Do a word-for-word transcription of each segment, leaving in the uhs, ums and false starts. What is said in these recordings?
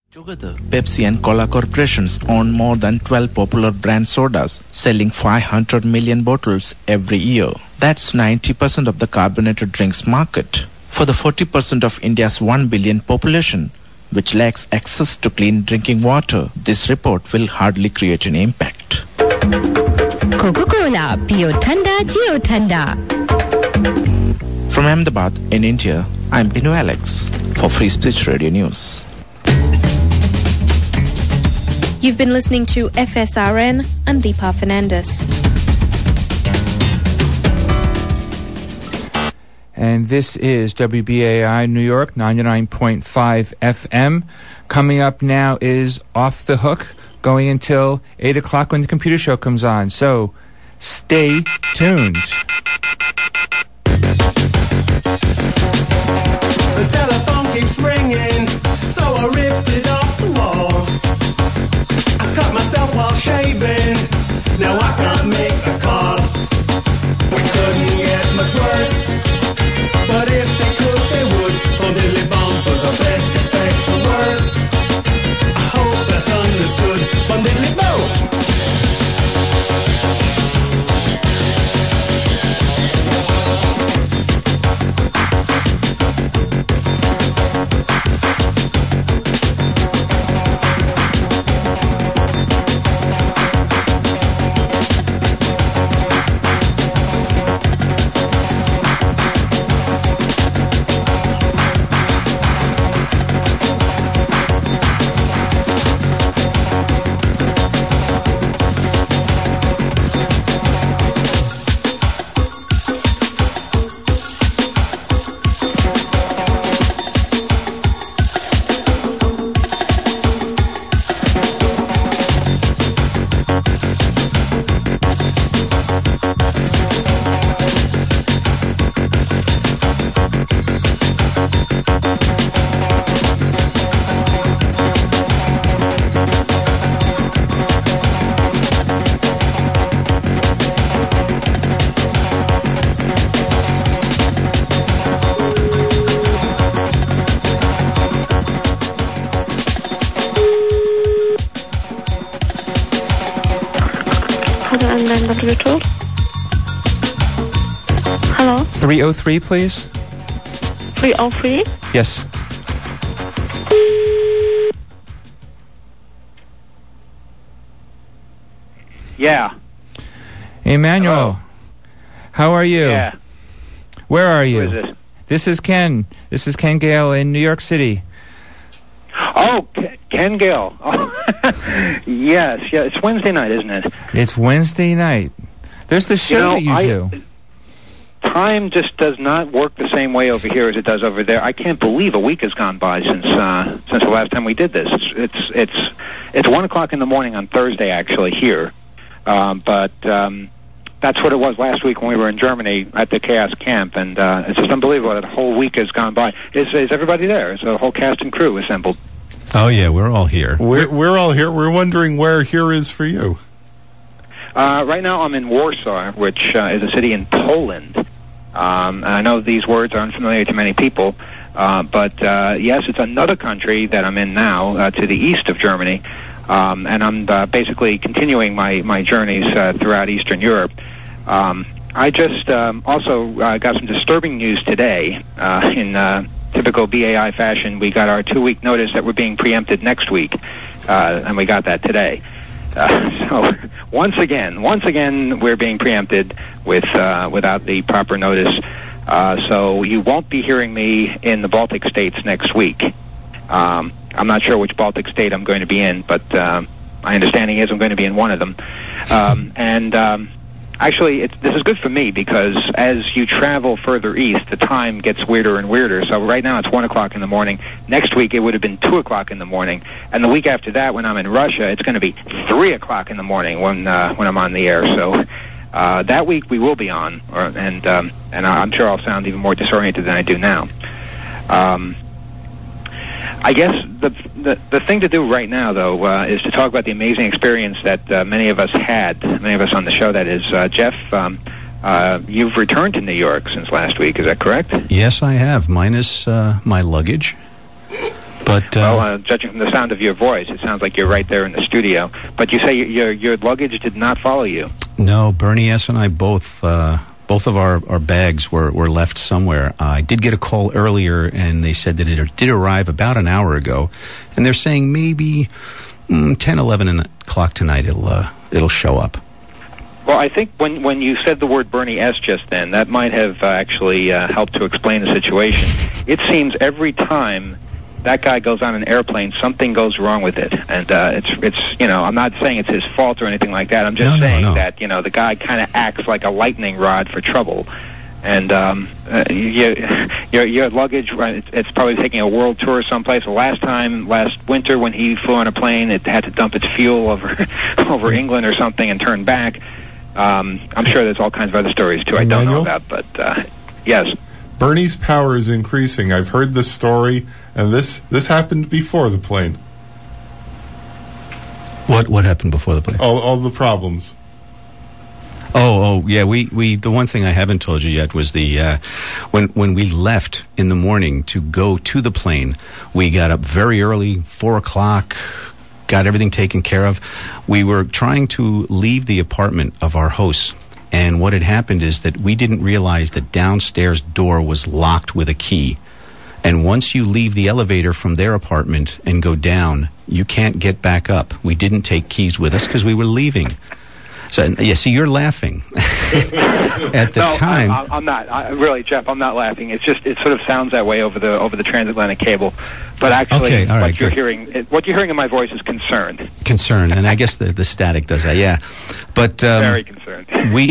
Together, Pepsi and Cola corporations own more than twelve popular brand sodas, selling five hundred million bottles every year. That's ninety percent of the carbonated drinks market. For the forty percent of India's one billion population, which lacks access to clean drinking water, this report will hardly create an impact. Coca-Cola, Pio Thanda, Geo Thanda. From Ahmedabad in India, I'm Binu Alex for Free Speech Radio News. You've been listening to F S R N. I'm Deepa Fernandez. And this is W B A I New York, ninety-nine point five F M. Coming up now is Off the Hook, going until eight o'clock when the computer show comes on. So, stay tuned. The telephone keeps ringing, so I ripped it off the wall. I cut myself while shaving, now I can't make a call. We couldn't get much worse, but if they could, they would. Bum diddly bum, for the best, expect the worst. I hope that's understood. Bum diddly bum. Hello? three oh three, please. three oh three? Yes. Yeah. Emmanuel, Hello. How are you? Yeah. Where are you? Who is this? This is Ken. This is Ken Gale in New York City. Oh, K- Ken Gill. Oh. Yes, yeah. It's Wednesday night, isn't it? It's Wednesday night. There's the show You know, that you I- do. Time just does not work the same way over here as it does over there. I can't believe a week has gone by since uh, since the last time we did this. It's it's it's, it's one o'clock in the morning on Thursday, actually here, um, but um, that's what it was last week when we were in Germany at the Chaos Camp, and uh, it's just unbelievable that a whole week has gone by. Is is everybody there? Is the whole cast and crew assembled? Oh yeah, we're all here. We're we're all here. We're wondering where here is for you. Uh, right now, I'm in Warsaw, which uh, is a city in Poland. Um, I know these words are unfamiliar to many people, uh, but uh, yes, it's another country that I'm in now, uh, to the east of Germany, um, and I'm uh, basically continuing my, my journeys uh, throughout Eastern Europe. Um, I just um, also uh, got some disturbing news today. Uh, in uh, typical B A I fashion, we got our two-week notice that we're being preempted next week, uh, and we got that today. Uh, so once again, once again, we're being preempted with uh, without the proper notice. Uh, so you won't be hearing me in the Baltic states next week. Um, I'm not sure which Baltic state I'm going to be in, but uh, my understanding is I'm going to be in one of them. Um, and um, actually, it's, this is good for me because as you travel further east, the time gets weirder and weirder. So right now it's one o'clock in the morning. Next week it would have been two o'clock in the morning, and the week after that, when I'm in Russia, it's going to be three o'clock in the morning when uh, when I'm on the air. So uh, that week we will be on, or, and um, and I'm sure I'll sound even more disoriented than I do now. Um, I guess the, the the thing to do right now, though, uh, is to talk about the amazing experience that uh, many of us had, many of us on the show, that is. Uh, Jeff, um, uh, you've returned to New York since last week, is that correct? Yes, I have, minus uh, my luggage. But uh, well, uh, judging from the sound of your voice, it sounds like you're right there in the studio. But you say your your, your luggage did not follow you. no, Bernie S. and I both, uh, both of our, our bags were, were left somewhere. Uh, I did get a call earlier, and they said that it did arrive about an hour ago. And they're saying maybe mm, ten, eleven o'clock tonight it'll, uh, it'll show up. Well, I think when, when you said the word Bernie S. just then, that might have uh, actually uh, helped to explain the situation. It seems every time that guy goes on an airplane, something goes wrong with it. And uh, it's, it's you know, I'm not saying it's his fault or anything like that. I'm just No, no, saying no. that, you know, the guy kind of acts like a lightning rod for trouble. And um, uh, you, your, your luggage, uh, it's, it's probably taking a world tour someplace. The last time, last winter, when he flew on a plane, it had to dump its fuel over over England or something and turn back. Um, I'm sure there's all kinds of other stories, too, I don't know Emmanuel? about. But, uh, yes. Bernie's power is increasing. I've heard this story, and this this happened before the plane. What what happened before the plane? All, all the problems. Oh, oh, yeah. We, we the one thing I haven't told you yet was the uh, when when we left in the morning to go to the plane, we got up very early, four o'clock, got everything taken care of. We were trying to leave the apartment of our hosts, and what had happened is that we didn't realize the downstairs door was locked with a key. And once you leave the elevator from their apartment and go down, you can't get back up. We didn't take keys with us because we were leaving. So, yeah, see, you're laughing. At the no, time... I, I'm not. I, really, Jeff, I'm not laughing. It's just, it sort of sounds that way over the over the transatlantic cable. But actually, Okay, all right, what you're good. hearing, it, what you're hearing in my voice is concerned. Concern, and I guess the, the static does that, yeah. But um, Very concerned. we...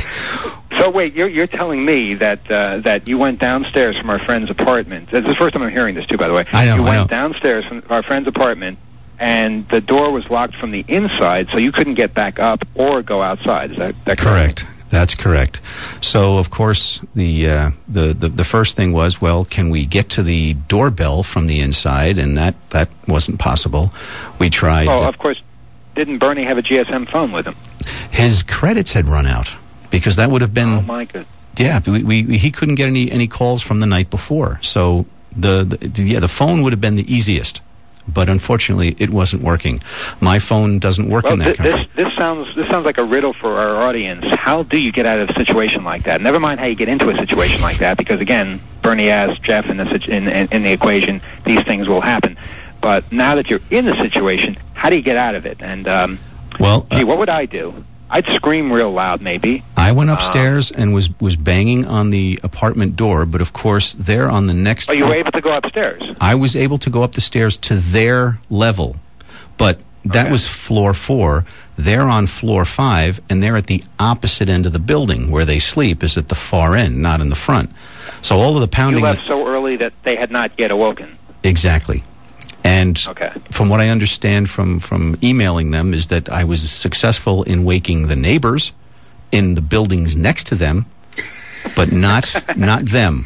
So wait, you're you're telling me that uh, that you went downstairs from our friend's apartment. This is the first time I'm hearing this too, by the way. I know, You I went know. downstairs from our friend's apartment, and the door was locked from the inside, so you couldn't get back up or go outside. Is that, that correct? Correct. That's correct. So, of course, the, uh, the the the first thing was, well, can we get to the doorbell from the inside? And that, that wasn't possible. We tried. Oh, uh, of course. Didn't Bernie have a G S M phone with him? his credits had run out because that would have been. Oh my goodness. Yeah, we, we he couldn't get any any calls from the night before. So the, the, the yeah the phone would have been the easiest. But unfortunately, it wasn't working. My phone doesn't work Well, in that thi- this country. this sounds this sounds like a riddle for our audience. How do you get out of a situation like that? Never mind how you get into a situation like that, because again, Bernie asked Jeff in the situ- in, in, in the equation, these things will happen. But now that you're in the situation, how do you get out of it? And um, Well, gee, uh, what would I do? I'd scream real loud, maybe. I went upstairs and was was banging on the apartment door, but of course, there on the next. Oh, you floor- were able to go upstairs. I was able to go up the stairs to their level, but that Okay. was floor four. They're on floor five, and they're at the opposite end of the building. Where they sleep is at the far end, not in the front. So all of the You pounding. left so early that they had not yet awoken. Exactly. And Okay. from what I understand from, from emailing them is that I was successful in waking the neighbors in the buildings next to them, but not not them.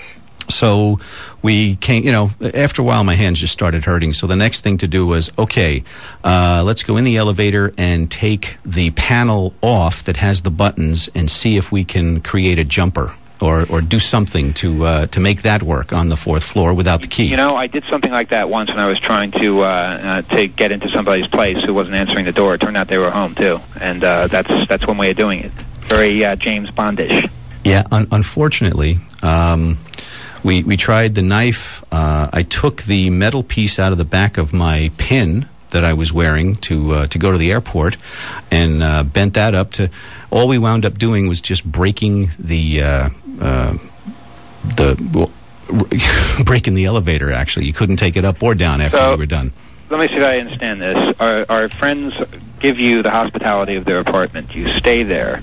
So we came, you know, after a while my hands just started hurting. So the next thing to do was, okay, uh, let's go in the elevator and take the panel off that has the buttons and see if we can create a jumper. Or, or do something to uh, to make that work on the fourth floor without the key. You know, I did something like that once when I was trying to uh, uh, to get into somebody's place who wasn't answering the door. It turned out they were home too, and uh, that's that's one way of doing it. Very uh, James Bondish. Yeah, un- unfortunately, um, we we tried the knife. Uh, I took the metal piece out of the back of my pin that I was wearing to uh, to go to the airport, and uh, bent that up to. All we wound up doing was just breaking the uh, uh, the well, breaking the elevator. Actually, you couldn't take it up or down after So- we were done. Let me see if I understand this. Our, our friends give you the hospitality of their apartment. You stay there.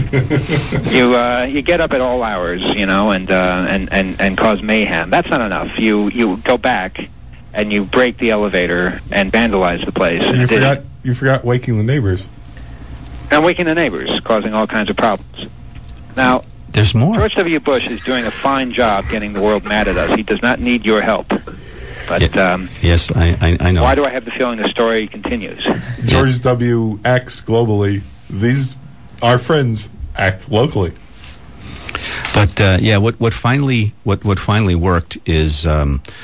you uh, you get up at all hours, you know, and uh, and and and cause mayhem. That's not enough. You you go back and you break the elevator and vandalize the place. You Did- forgot. You forgot waking the neighbors. and waking the neighbors, causing all kinds of problems. Now, There's more. George W. Bush is doing a fine job getting the world mad at us. He does not need your help. But um, Yes, I I, I know. why do I have the feeling the story continues? George W. acts globally. These, our friends, act locally. But uh, yeah, what what finally what what finally worked is um,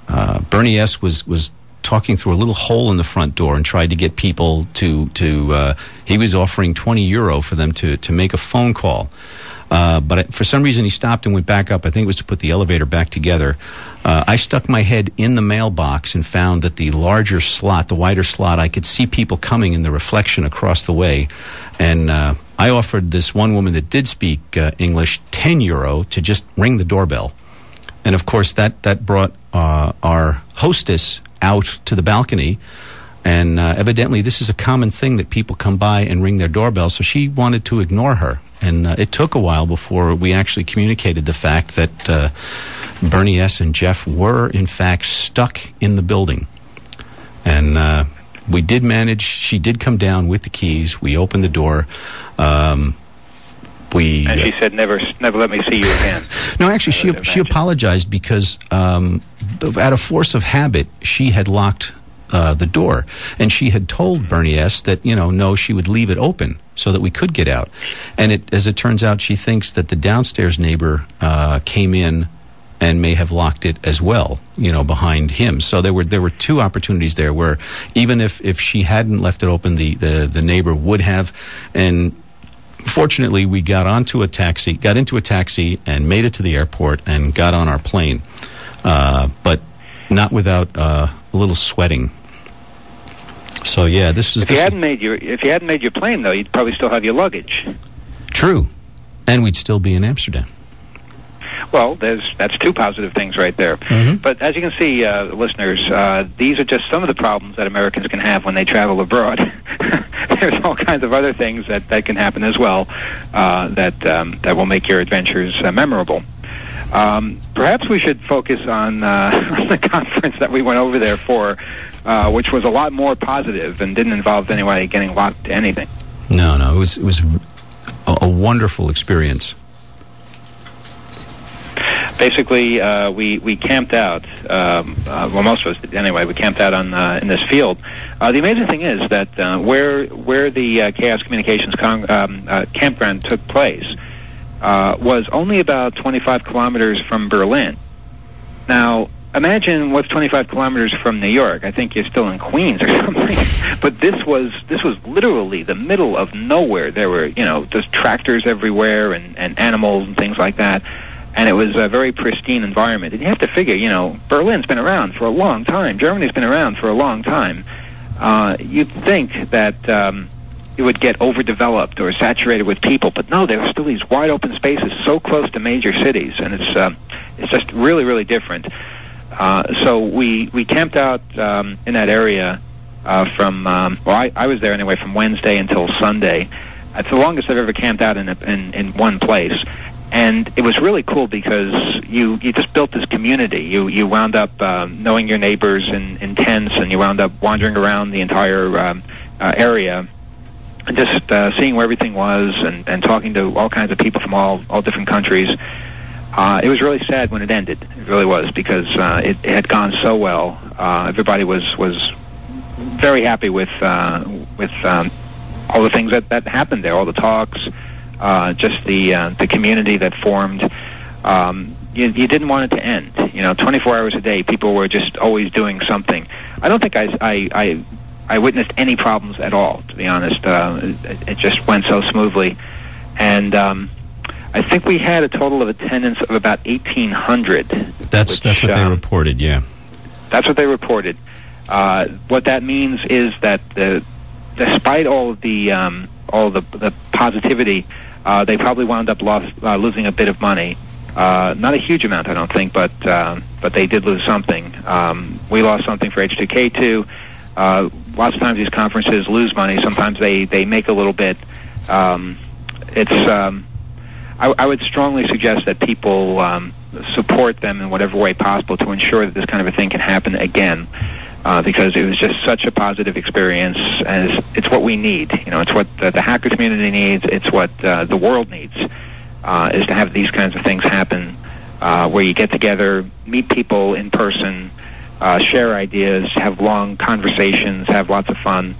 uh, Bernie S. was was talking through a little hole in the front door and tried to get people to to. Uh, he was offering twenty euro for them to to make a phone call. Uh, but it, for some reason, he stopped and went back up. I think it was to put the elevator back together. Uh, I stuck my head in the mailbox and found that the larger slot, the wider slot, I could see people coming in the reflection across the way. And uh, I offered this one woman that did speak uh, English ten euro to just ring the doorbell. And, of course, that, that brought uh, our hostess out to the balcony. And uh, evidently, this is a common thing that people come by and ring their doorbell. So she wanted to ignore her. And uh, it took a while before we actually communicated the fact that uh, Bernie S. and Jeff were, in fact, stuck in the building. And uh, we did manage, she did come down with the keys. We opened the door. Um, we And she said, never never let me see you again. No, actually, she she apologized because um, out of force of habit, she had locked uh, the door. And she had told Bernie S. that, you know, no, she would leave it open so that we could get out. And it, as it turns out, she thinks that the downstairs neighbor uh, came in and may have locked it as well, you know, behind him. So there were there were two opportunities there where even if, if she hadn't left it open, the, the, the neighbor would have. And fortunately, we got onto a taxi, got into a taxi and made it to the airport and got on our plane. Uh, but not without uh, a little sweating. So yeah, this is. If you hadn't made your if you hadn't made your plane though, you'd probably still have your luggage. True, and we'd still be in Amsterdam. Well, there's that's two positive things right there. Mm-hmm. But as you can see, uh, listeners, uh, these are just some of the problems that Americans can have when they travel abroad. There's all kinds of other things that, that can happen as well uh, that um, that will make your adventures uh, memorable. Um, perhaps we should focus on, uh, on the conference that we went over there for, uh, which was a lot more positive and didn't involve anybody getting locked to anything. No, no, it was it was a, a wonderful experience. Basically, uh, we we camped out. Um, uh, well, most of us did anyway. We camped out on uh, in this field. Uh, the amazing thing is that uh, where where the uh, Chaos Communications con- um, uh, campground took place uh, was only about twenty-five kilometers from Berlin. Now, imagine what's twenty-five kilometers from New York. I think you're still in Queens or something. But this was this was literally the middle of nowhere. There were you know just tractors everywhere and, and animals and things like that. And it was a very pristine environment. And you have to figure, you know, Berlin's been around for a long time. Germany's been around for a long time. Uh, you'd think that um, it would get overdeveloped or saturated with people, but no, there are still these wide open spaces so close to major cities, and it's uh, it's just really, really different. Uh, so we we camped out um, in that area uh, from um, well, I, I was there anyway from Wednesday until Sunday. It's the longest I've ever camped out in a, in, in one place. And it was really cool because you, you just built this community. You you wound up uh, knowing your neighbors in, in tents, and you wound up wandering around the entire um, uh, area and just uh, seeing where everything was and, and talking to all kinds of people from all, all different countries. Uh, it was really sad when it ended. It really was, because uh, it, it had gone so well. Uh, everybody was, was very happy with, uh, with um, all the things that, that happened there, all the talks. Uh, just the uh, the community that formed. Um, you, you didn't want it to end. You know, twenty-four hours a day, people were just always doing something. I don't think I I I, I witnessed any problems at all. To be honest, uh, it, it just went so smoothly, and um, I think we had a total of attendance of about eighteen hundred. That's which, that's what um, they reported. Yeah, that's what they reported. Uh, what that means is that the, despite all of the um, all the the positivity. Uh, they probably wound up lost, uh, losing a bit of money. Uh, not a huge amount, I don't think, but uh, but they did lose something. Um, we lost something for H two K two. Uh, lots of times these conferences lose money. Sometimes they, they make a little bit. Um, it's um, I, I would strongly suggest that people um, support them in whatever way possible to ensure that this kind of a thing can happen again. Uh, because it was just such a positive experience, and it's, it's what we need. You know, it's what the, the hacker community needs. It's what uh, the world needs, uh, is to have these kinds of things happen, uh, where you get together, meet people in person, uh, share ideas, have long conversations, have lots of fun.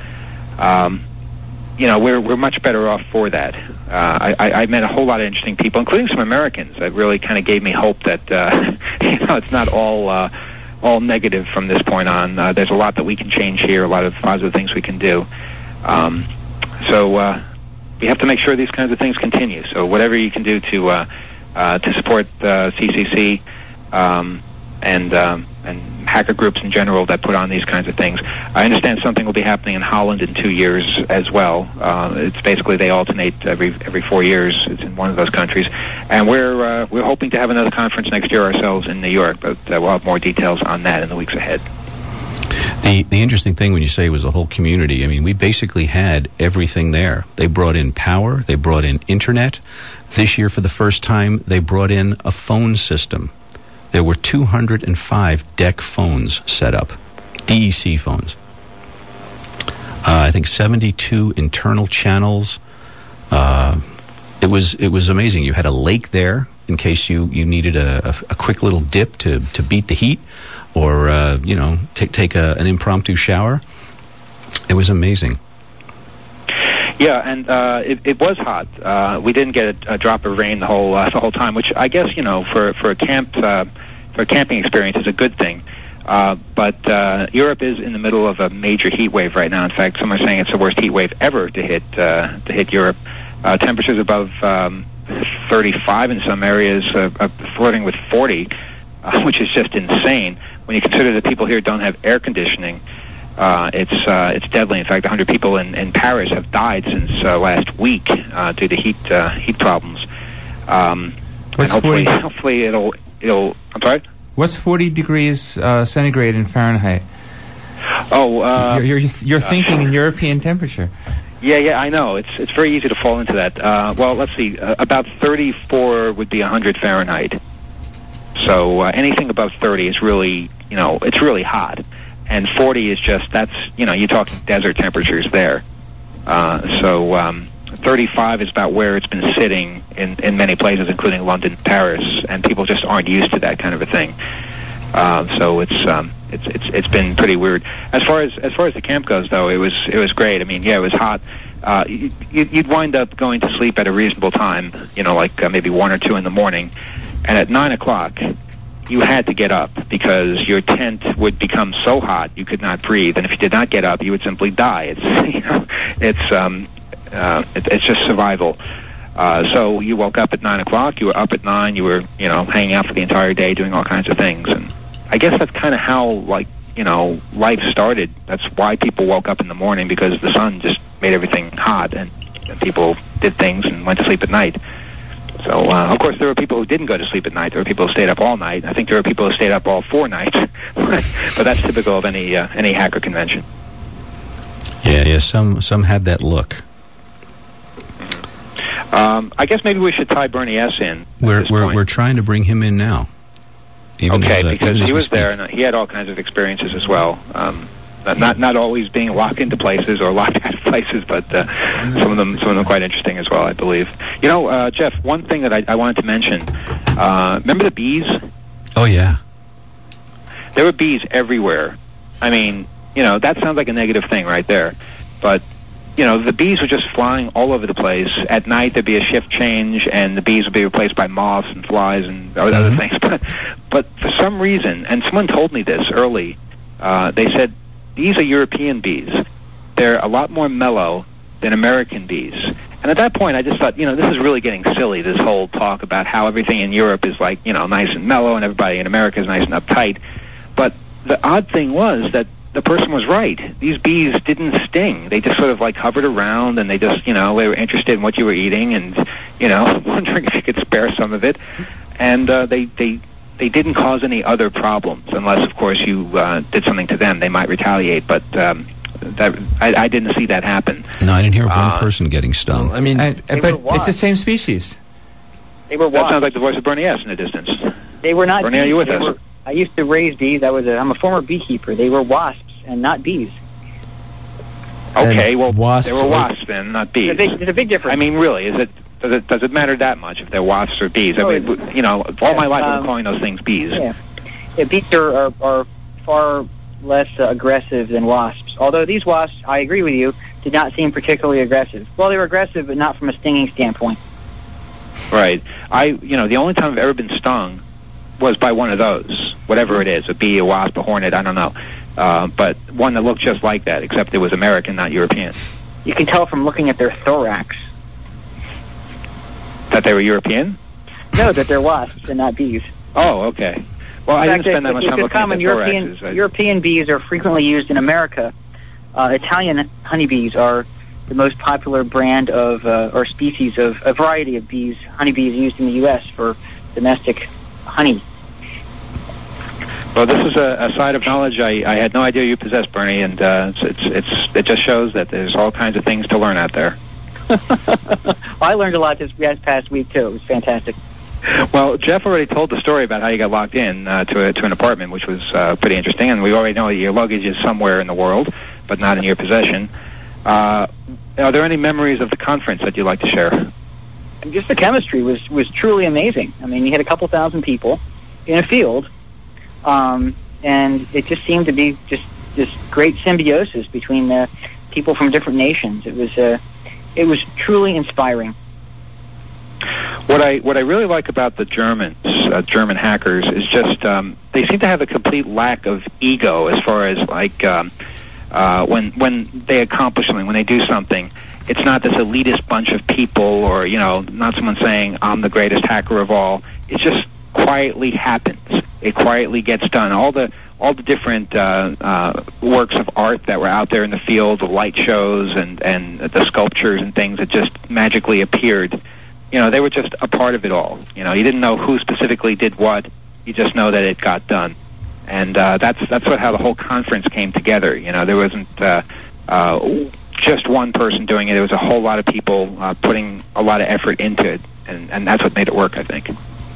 Um, you know, we're we're much better off for that. Uh, I, I met a whole lot of interesting people, including some Americans, that really kind of gave me hope that uh, you know it's not all. Uh, all negative from this point on. Uh, there's a lot that we can change here, a lot of positive things we can do. Um, so uh, we have to make sure these kinds of things continue. So whatever you can do to uh, uh, to support uh, C C C um, and um, and hacker groups in general that put on these kinds of things. I understand something will be happening in Holland in two years as well. Uh, it's basically they alternate every every four years. It's in one of those countries, and we're uh, we're hoping to have another conference next year ourselves in New York. But uh, we'll have more details on that in the weeks ahead. The the interesting thing when you say it was a whole community, I mean, we basically had everything there. They brought in power. They brought in internet. This year, for the first time, they brought in a phone system. There were two hundred five D E C phones set up, D E C phones. Uh, I think seventy-two internal channels. Uh, it was it was amazing. You had a lake there in case you, you needed a, a, a quick little dip to, to beat the heat, or uh, you know take take a, an impromptu shower. It was amazing. Yeah, and uh, it, it was hot. Uh, we didn't get a, a drop of rain the whole uh, the whole time, which I guess you know for for a camp uh, for a camping experience is a good thing. Uh, but uh, Europe is in the middle of a major heat wave right now. In fact, some are saying it's the worst heat wave ever to hit uh, to hit Europe. Uh, temperatures above um, thirty-five in some areas, uh, uh, flirting with forty, uh, which is just insane when you consider that people here don't have air conditioning. Uh, it's uh, it's deadly. In fact, one hundred people in, in Paris have died since uh, last week uh, due to heat uh, heat problems. Um, and hopefully, forty? hopefully it'll it'll. I'm sorry. What's forty degrees uh, centigrade in Fahrenheit? Oh, uh, you're you're, you're thinking in European temperature. Yeah, yeah, I know. It's it's very easy to fall into that. Uh, well, let's see. Uh, about thirty-four would be one hundred Fahrenheit. So uh, anything above thirty is really, you know, it's really hot. And forty is just, that's, you know, you're talking desert temperatures there. Uh, so um, thirty-five is about where it's been sitting in, in many places, including London, Paris, and people just aren't used to that kind of a thing. Uh, so it's um, it's it's it's been pretty weird. As far as as far as the camp goes, though, it was it was great. I mean, yeah, it was hot. Uh, you, you'd wind up going to sleep at a reasonable time, you know, like uh, maybe one or two in the morning, and at nine o'clock. You had to get up because your tent would become so hot you could not breathe, and if you did not get up, you would simply die. It's you know, it's um, uh, it, it's just survival. Uh, so you woke up at nine o'clock. You were up at nine. You were you know hanging out for the entire day, doing all kinds of things, and I guess that's kind of how like you know life started. That's why people woke up in the morning, because the sun just made everything hot, and, and people did things and went to sleep at night. So, uh, of course, there were people who didn't go to sleep at night. There were people who stayed up all night. I think there were people who stayed up all four nights. But that's typical of any uh, any hacker convention. Yeah, yeah. Some some had that look. Um, I guess maybe we should tie Bernie S. in. We're we're we're trying to bring him in now. Even as, okay, uh, because even he was speak. there and he had all kinds of experiences as well. Um, Not not always being locked into places or locked out of places, but uh, some of them some of them quite interesting as well, I believe. You know, uh, Jeff, one thing that I, I wanted to mention. Uh, remember the bees? Oh yeah. There were bees everywhere. I mean, you know, that sounds like a negative thing right there, but you know, the bees were just flying all over the place. At night there'd be a shift change, and the bees would be replaced by moths and flies and other Mm-hmm. things. But but for some reason, and someone told me this early, uh, they said. These are European bees. They're a lot more mellow than American bees. And at that point, I just thought, you know, this is really getting silly, this whole talk about how everything in Europe is like, you know, nice and mellow and everybody in America is nice and uptight. But the odd thing was that the person was right. These bees didn't sting. They just sort of like hovered around, and they just, you know, they were interested in what you were eating and, you know, wondering if you could spare some of it. And uh, they, they, they didn't cause any other problems, unless, of course, you uh, did something to them. They might retaliate, but um, that, I, I didn't see that happen. No, I didn't hear of one Uh, person getting stung. Well, I mean, And, They but were it's the same species. they were That sounds wasps. like the voice of Bernie S. in the distance. They were not Bernie, bees. are you with They us? were- I used to raise bees. I was a, I'm a former beekeeper. They were wasps and not bees. Okay, And well, wasps they were are- wasps then, not bees. There's a big, there's a big difference. I mean, really, is it does it does it matter that much if they're wasps or bees? I Oh, mean, w- you know, all my life I've um, been calling those things bees. yeah. Yeah, bees are, are, are far less uh, aggressive than wasps. Although these wasps, I agree with you, did not seem particularly aggressive. Well, they were aggressive, but not from a stinging standpoint. Right. I, you know, the only time I've ever been stung was by one of those. whatever it is, a bee, a wasp, a hornet, I don't know. Uh, but one that looked just like that, except it was American, not European. You can tell from looking at their thorax. That they were European? No, that they're wasps and not bees. Oh, okay. Well, I didn't spend that much it's time looking common. at the European, thoraxes. I- European bees are frequently used in America. Uh, Italian honeybees are the most popular brand of, uh, or species of, a variety of bees, honeybees used in the U S for domestic honey. Well, this is a, a side of knowledge I, I had no idea you possessed, Bernie, and uh, it's, it's it's it just shows that there's all kinds of things to learn out there. Well, I learned a lot this past week, too. It was fantastic. Well, Jeff already told the story about how you got locked in uh, to a, to an apartment, which was uh, pretty interesting, and we already know that your luggage is somewhere in the world, but not in your possession. Uh, are there any memories of the conference that you'd like to share? Just the chemistry was, was truly amazing. I mean, you had a couple thousand people in a field, um, and it just seemed to be just this great symbiosis between the people from different nations. It was uh, it was truly inspiring. What I what I really like about the Germans, uh, German hackers, is just um, they seem to have a complete lack of ego as far as like um, uh, when when they accomplish something, when they do something. It's not this elitist bunch of people, or you know, not someone saying I'm the greatest hacker of all. It just quietly happens. It quietly gets done. All the all the different uh, uh, works of art that were out there in the field, the light shows and and the sculptures and things that just magically appeared. You know, they were just a part of it all. You know, you didn't know who specifically did what. You just know that it got done, and uh, that's that's what how the whole conference came together. You know, there wasn't uh, uh, just one person doing it. There was a whole lot of people uh, putting a lot of effort into it, and, and that's what made it work, I think.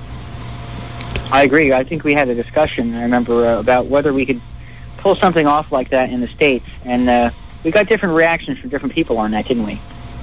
I agree. I think we had a discussion, I remember, uh, about whether we could pull something off like that in the States, and uh, we got different reactions from different people on that, didn't we?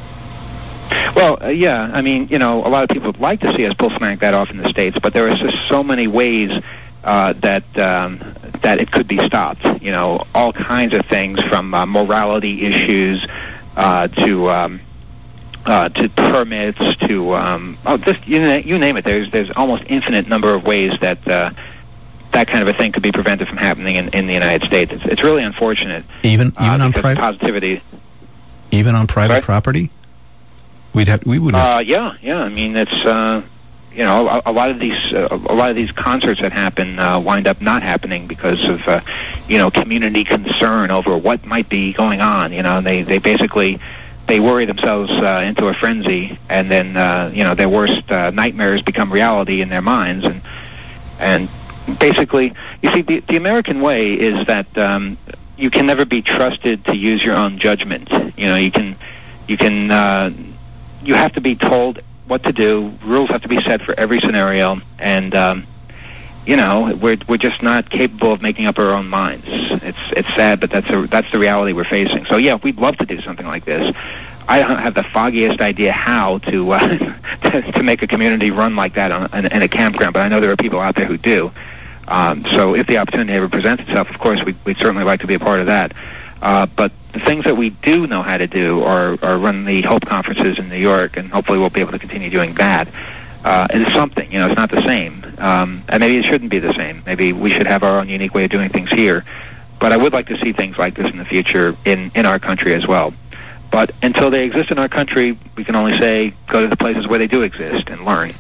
Well, uh, yeah. I mean, you know, a lot of people would like to see us pull something like that off in the States, but there are just so many ways uh, that um, that it could be stopped. You know, all kinds of things from uh, morality issues uh, to um, uh, to permits to um, oh, just you, na- you name it. There's there's almost infinite number of ways that uh, that kind of a thing could be prevented from happening in, in the United States. It's, it's really unfortunate. Even even uh, on private positivity. Even on private Sorry? property. We'd have, we would have Uh, yeah, yeah. I mean, it's uh, you know, a, a lot of these uh, a lot of these concerts that happen uh, wind up not happening because of uh, you know, community concern over what might be going on. You know, and they they basically they worry themselves uh, into a frenzy, and then uh, you know, their worst uh, nightmares become reality in their minds, and and basically, you see, the, the American way is that um, you can never be trusted to use your own judgment. You know, you can you can. Uh, You have to be told what to do. Rules have to be set for every scenario, and um, you know, we're we're just not capable of making up our own minds. It's it's sad, but that's a, that's the reality we're facing. So yeah, we'd love to do something like this. I don't have the foggiest idea how to uh, to, to make a community run like that on, in, in a campground, but I know there are people out there who do. Um, so if the opportunity ever presents itself, of course, we'd, we'd certainly like to be a part of that. Uh, but the things that we do know how to do are, are run the HOPE conferences in New York, and hopefully we'll be able to continue doing that. Uh, it is something, you know, it's not the same. Um, and maybe it shouldn't be the same. Maybe we should have our own unique way of doing things here. But I would like to see things like this in the future in, in our country as well. But until they exist in our country, we can only say go to the places where they do exist and learn.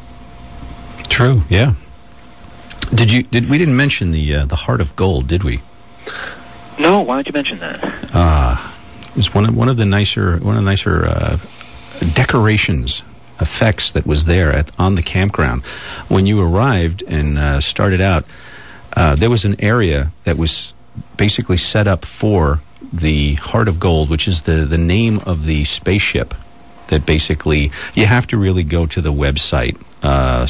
True, yeah. Did you? Did we didn't mention the uh, the Heart of Gold, did we? No, why don't you mention that? Uh, it was one of one of the nicer one of the nicer uh, decorations effects that was there at on the campground. When you arrived and uh, started out, uh, there was an area that was basically set up for the Heart of Gold, which is the the name of the spaceship. That basically you have to really go to the website uh,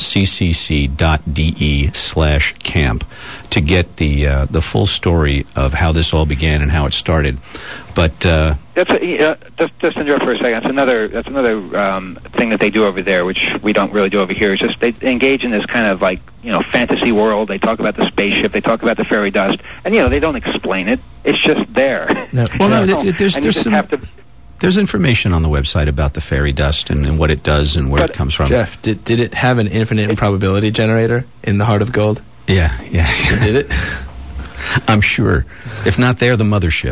ccc.de slash camp to get the uh, the full story of how this all began and how it started. But uh, that's a, uh, just just interrupt for a second. That's another that's another um, thing that they do over there, which we don't really do over here. Is just they engage in this kind of like, you know, fantasy world. They talk about the spaceship. They talk about the fairy dust, and you know, they don't explain it. It's just there. No. Well, no, there's, there's, and there's you just some. have to, There's information on the website about the fairy dust and, and what it does and where but it comes from. Jeff, did did it have an infinite improbability generator in the Heart of Gold? Yeah, yeah. Did it? I'm sure. If not there, the mothership.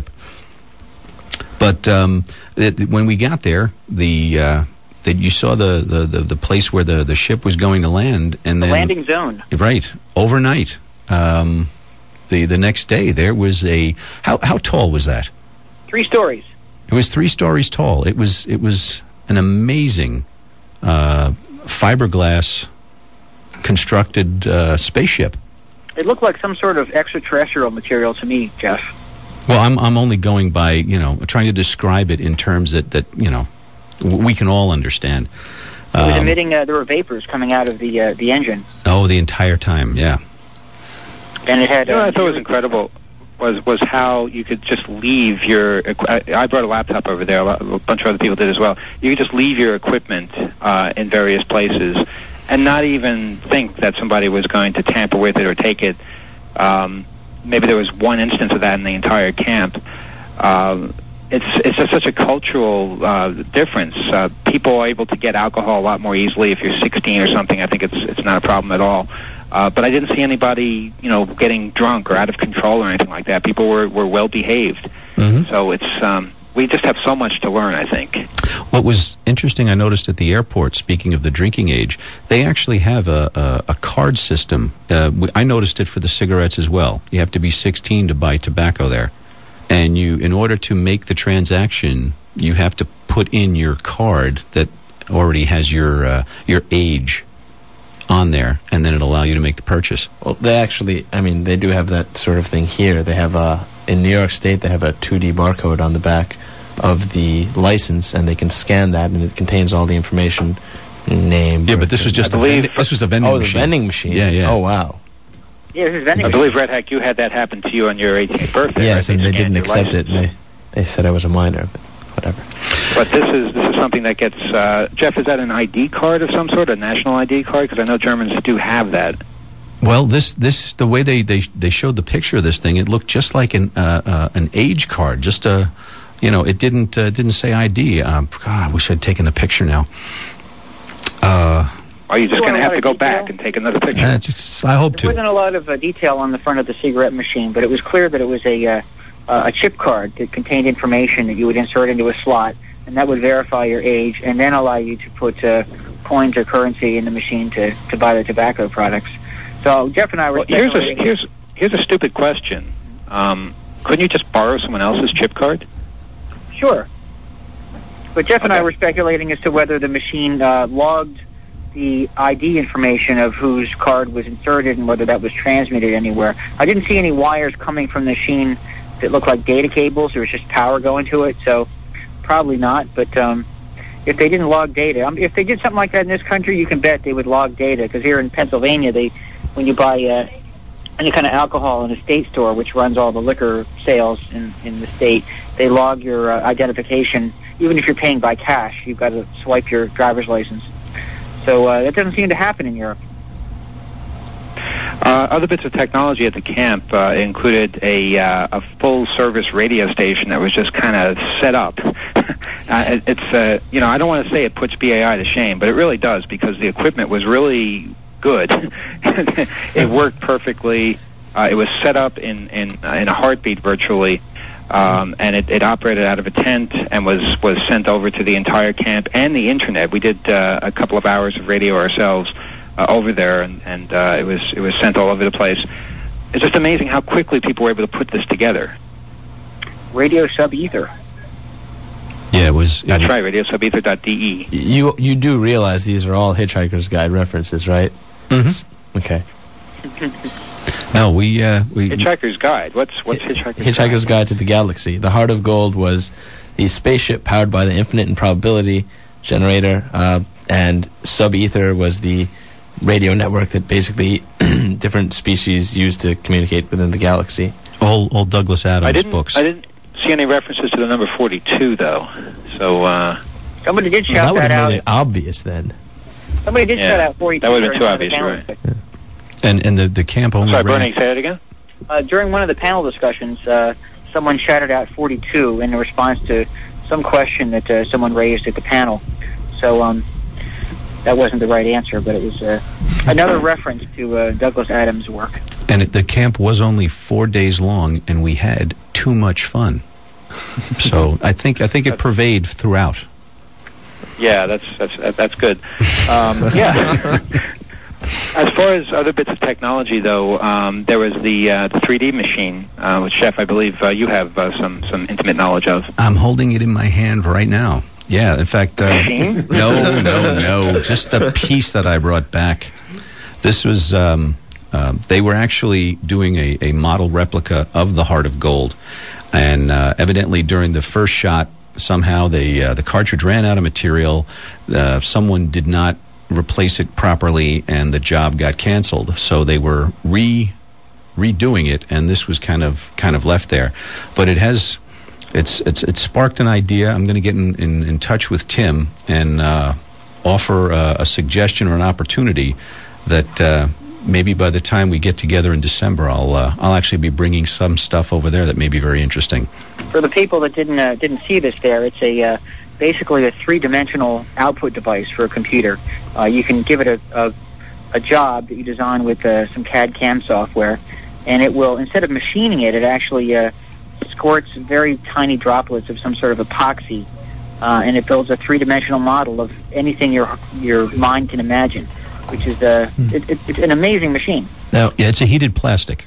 But um, it, when we got there, the uh, that you saw the, the, the, the place where the, the ship was going to land, and The then landing zone. right overnight. Um, the the next day, there was a how how tall was that? Three stories. It was three stories tall. It was it was an amazing uh, fiberglass constructed uh, spaceship. It looked like some sort of extraterrestrial material to me, Jeff. Well, I'm I'm only going by, you know, trying to describe it in terms that, that you know, w- we can all understand. It was Um, emitting, uh, there were vapors coming out of the uh, the engine. oh, the entire time, yeah. And it had... You know, Uh, what I thought was incredible was was how you could just leave your. equi- I I brought a laptop over there. A, lot, a bunch of other people did as well. You could just leave your equipment uh, in various places, and not even think that somebody was going to tamper with it or take it. Um, maybe there was one instance of that in the entire camp. Um, it's it's just such a cultural uh, difference. Uh, people are able to get alcohol a lot more easily if you're sixteen or something. I think it's it's not a problem at all. Uh, but I didn't see anybody, you know, getting drunk or out of control or anything like that. People were, were well behaved. Mm-hmm. So it's um, we just have so much to learn, I think. What was interesting, I noticed at the airport, speaking of the drinking age, they actually have a, a, a card system. Uh, w- I noticed it for the cigarettes as well. You have to be sixteen to buy tobacco there. And you, in order to make the transaction, you have to put in your card that already has your uh, your age on there, and then it'll allow you to make the purchase. Well, they actually, I mean, they do have that sort of thing here. They have a, in New York State, they have a two D barcode on the back of the license, and they can scan that, and it contains all the information, name. Yeah, but this was just I a believe- vending, this was a vending Oh, the machine. vending machine. Yeah, yeah. Oh, wow. Yeah, this is vending I machine. believe, Red Hack, you had that happen to you on your eighteenth birthday. Yes, right? and they scanned didn't your accept it. license. They, they said I was a minor, but whatever. But this is this is something that gets uh, Jeff. Is that an I D card of some sort, a national I D card? Because I know Germans do have that. Well, this this the way they, they, they showed the picture of this thing, it looked just like an uh, uh, an age card. Just a, you know, it didn't uh, didn't say I D. Um, God, I wish I'd taken the picture now. Uh, Are you just Well, going to a have lot to of go detail. back and take another picture? uh, just, I hope There to. wasn't a lot of uh, detail on the front of the cigarette machine, but it was clear that it was a uh, uh, a chip card that contained information that you would insert into a slot, and that would verify your age, and then allow you to put uh, coins or currency in the machine to, to buy the tobacco products. So Jeff and I were Well, here's a speculating- here's here's a stupid question. Um, couldn't you just borrow someone else's chip card? Sure. But Jeff and I Okay. were speculating as to whether the machine uh, logged the I D information of whose card was inserted and whether that was transmitted anywhere. I didn't see any wires coming from the machine that looked like data cables. There was just power going to it, so probably not. But um, if they didn't log data, um, if they did something like that in this country, you can bet they would log data. Because here in Pennsylvania, they when you buy uh, any kind of alcohol in a state store, which runs all the liquor sales in, in the state, they log your uh, identification. Even if you're paying by cash, you've got to swipe your driver's license. So uh, that doesn't seem to happen in Europe. Uh, other bits of technology at the camp uh, included a uh, a full service radio station that was just kind of set up. uh, it, it's uh, you know I don't want to say it puts B A I to shame, but it really does because the equipment was really good. It worked perfectly. Uh, it was set up in in uh, in a heartbeat virtually. Um, and it, it operated out of a tent and was, was sent over to the entire camp and the internet. We did uh, a couple of hours of radio ourselves uh, over there, and, and uh, it was it was sent all over the place. It's just amazing how quickly people were able to put this together. Radio sub-ether. Yeah, it was. It That's was, right, radio subether dot D E. You you do realize these are all Hitchhiker's Guide references, right? Mm-hmm. Okay. No, we uh, we Hitchhiker's Guide. What's what's Hitchhiker's, Hitchhiker's Guide? Guide to the Galaxy. The Heart of Gold was the spaceship powered by the infinite improbability generator, uh, and Sub-Ether was the radio network that basically different species used to communicate within the galaxy. all all Douglas Adams I didn't books. I didn't see any references to the number forty-two though. So uh, Somebody did Well, shout that would that, have out. made it obvious then. Somebody did Yeah, shout out forty-two. that would've been during too one of the obvious, panel- And and the, the camp only sorry, ran- Bernie, say that again. Uh, during one of the panel discussions, uh, someone shouted out forty-two in response to some question that uh, someone raised at the panel. So um, that wasn't the right answer, but it was uh, another reference to uh, Douglas Adams' work. And it, the camp was only four days long, and we had too much fun. So I think I think it pervaded throughout. Yeah, that's that's that's good. Um, yeah. As far as other bits of technology, though, um, there was the uh, the three D machine, uh, which, Chef, I believe uh, you have uh, some some intimate knowledge of. I'm holding it in my hand right now. Yeah, in fact, uh, machine? no, no, no, just the piece that I brought back. This was. Um, uh, they were actually doing a, a model replica of the Heart of Gold, and uh, evidently during the first shot, somehow they uh, the cartridge ran out of material. Uh, someone did not replace it properly, and the job got canceled. So they were re redoing it, and this was kind of kind of left there. But it has it's it's it sparked an idea. I'm going to get in, in, in touch with Tim and uh, offer uh, a suggestion or an opportunity that uh, maybe by the time we get together in December, I'll uh, I'll actually be bringing some stuff over there that may be very interesting. For the people that didn't uh, didn't see this, there it's a uh, basically a three-dimensional output device for a computer. Uh, you can give it a, a a job that you design with uh, some C A D C A M software, and it will, instead of machining it, it actually uh, squirts very tiny droplets of some sort of epoxy, uh, and it builds a three-dimensional model of anything your your mind can imagine, which is uh, hmm. it, it, it's an amazing machine. Now, yeah, it's a heated plastic.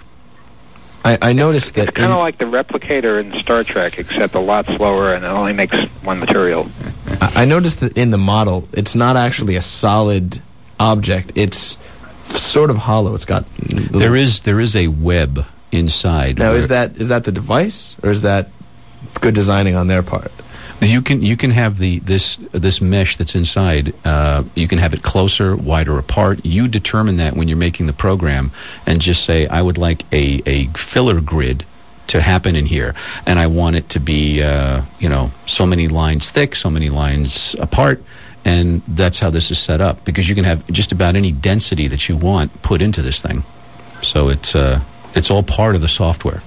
I, I noticed that it's kind of like the replicator in Star Trek, except a lot slower, and it only makes one material. I, I noticed that in the model, it's not actually a solid object. It's f- sort of hollow. It's got little... there is there is a web inside. Now, is that is that the device, or is that good designing on their part? You can you can have the this this mesh that's inside. Uh, you can have it closer, wider apart. You determine that when you're making the program, and just say, I would like a, a filler grid to happen in here, and I want it to be uh, you know so many lines thick, so many lines apart, and that's how this is set up. Because you can have just about any density that you want put into this thing. So it's uh, it's all part of the software.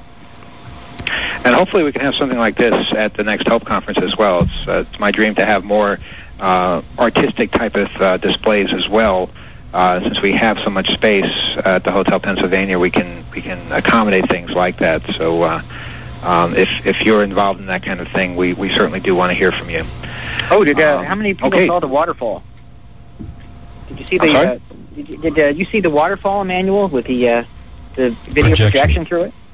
And hopefully we can have something like this at the next Hope Conference as well. It's, uh, it's my dream to have more uh, artistic type of uh, displays as well. Uh, since we have so much space at the Hotel Pennsylvania, we can we can accommodate things like that. So uh, um, if if you're involved in that kind of thing, we, we certainly do want to hear from you. Oh, did uh, um, how many people okay. saw the waterfall? Did you see I'm the sorry? uh, did, you, did uh, you see the waterfall manual with the uh, the video Projection. projection through it?